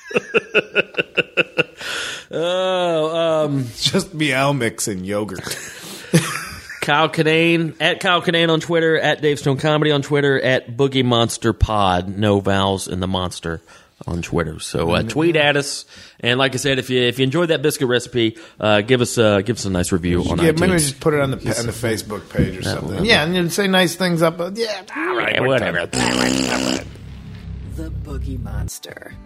Just Meow Mix and yogurt. Kyle Kinane, at Kyle Kinane on Twitter, at Dave Stone Comedy on Twitter, at Boogie Monster Pod, no vowels in the monster on Twitter. So tweet at us, and like I said, if you enjoyed that biscuit recipe, give us a nice review on iTunes. Maybe just put it on the Facebook page or something. Yeah, and you say nice things up. Yeah, all right, whatever. The Boogie Monster.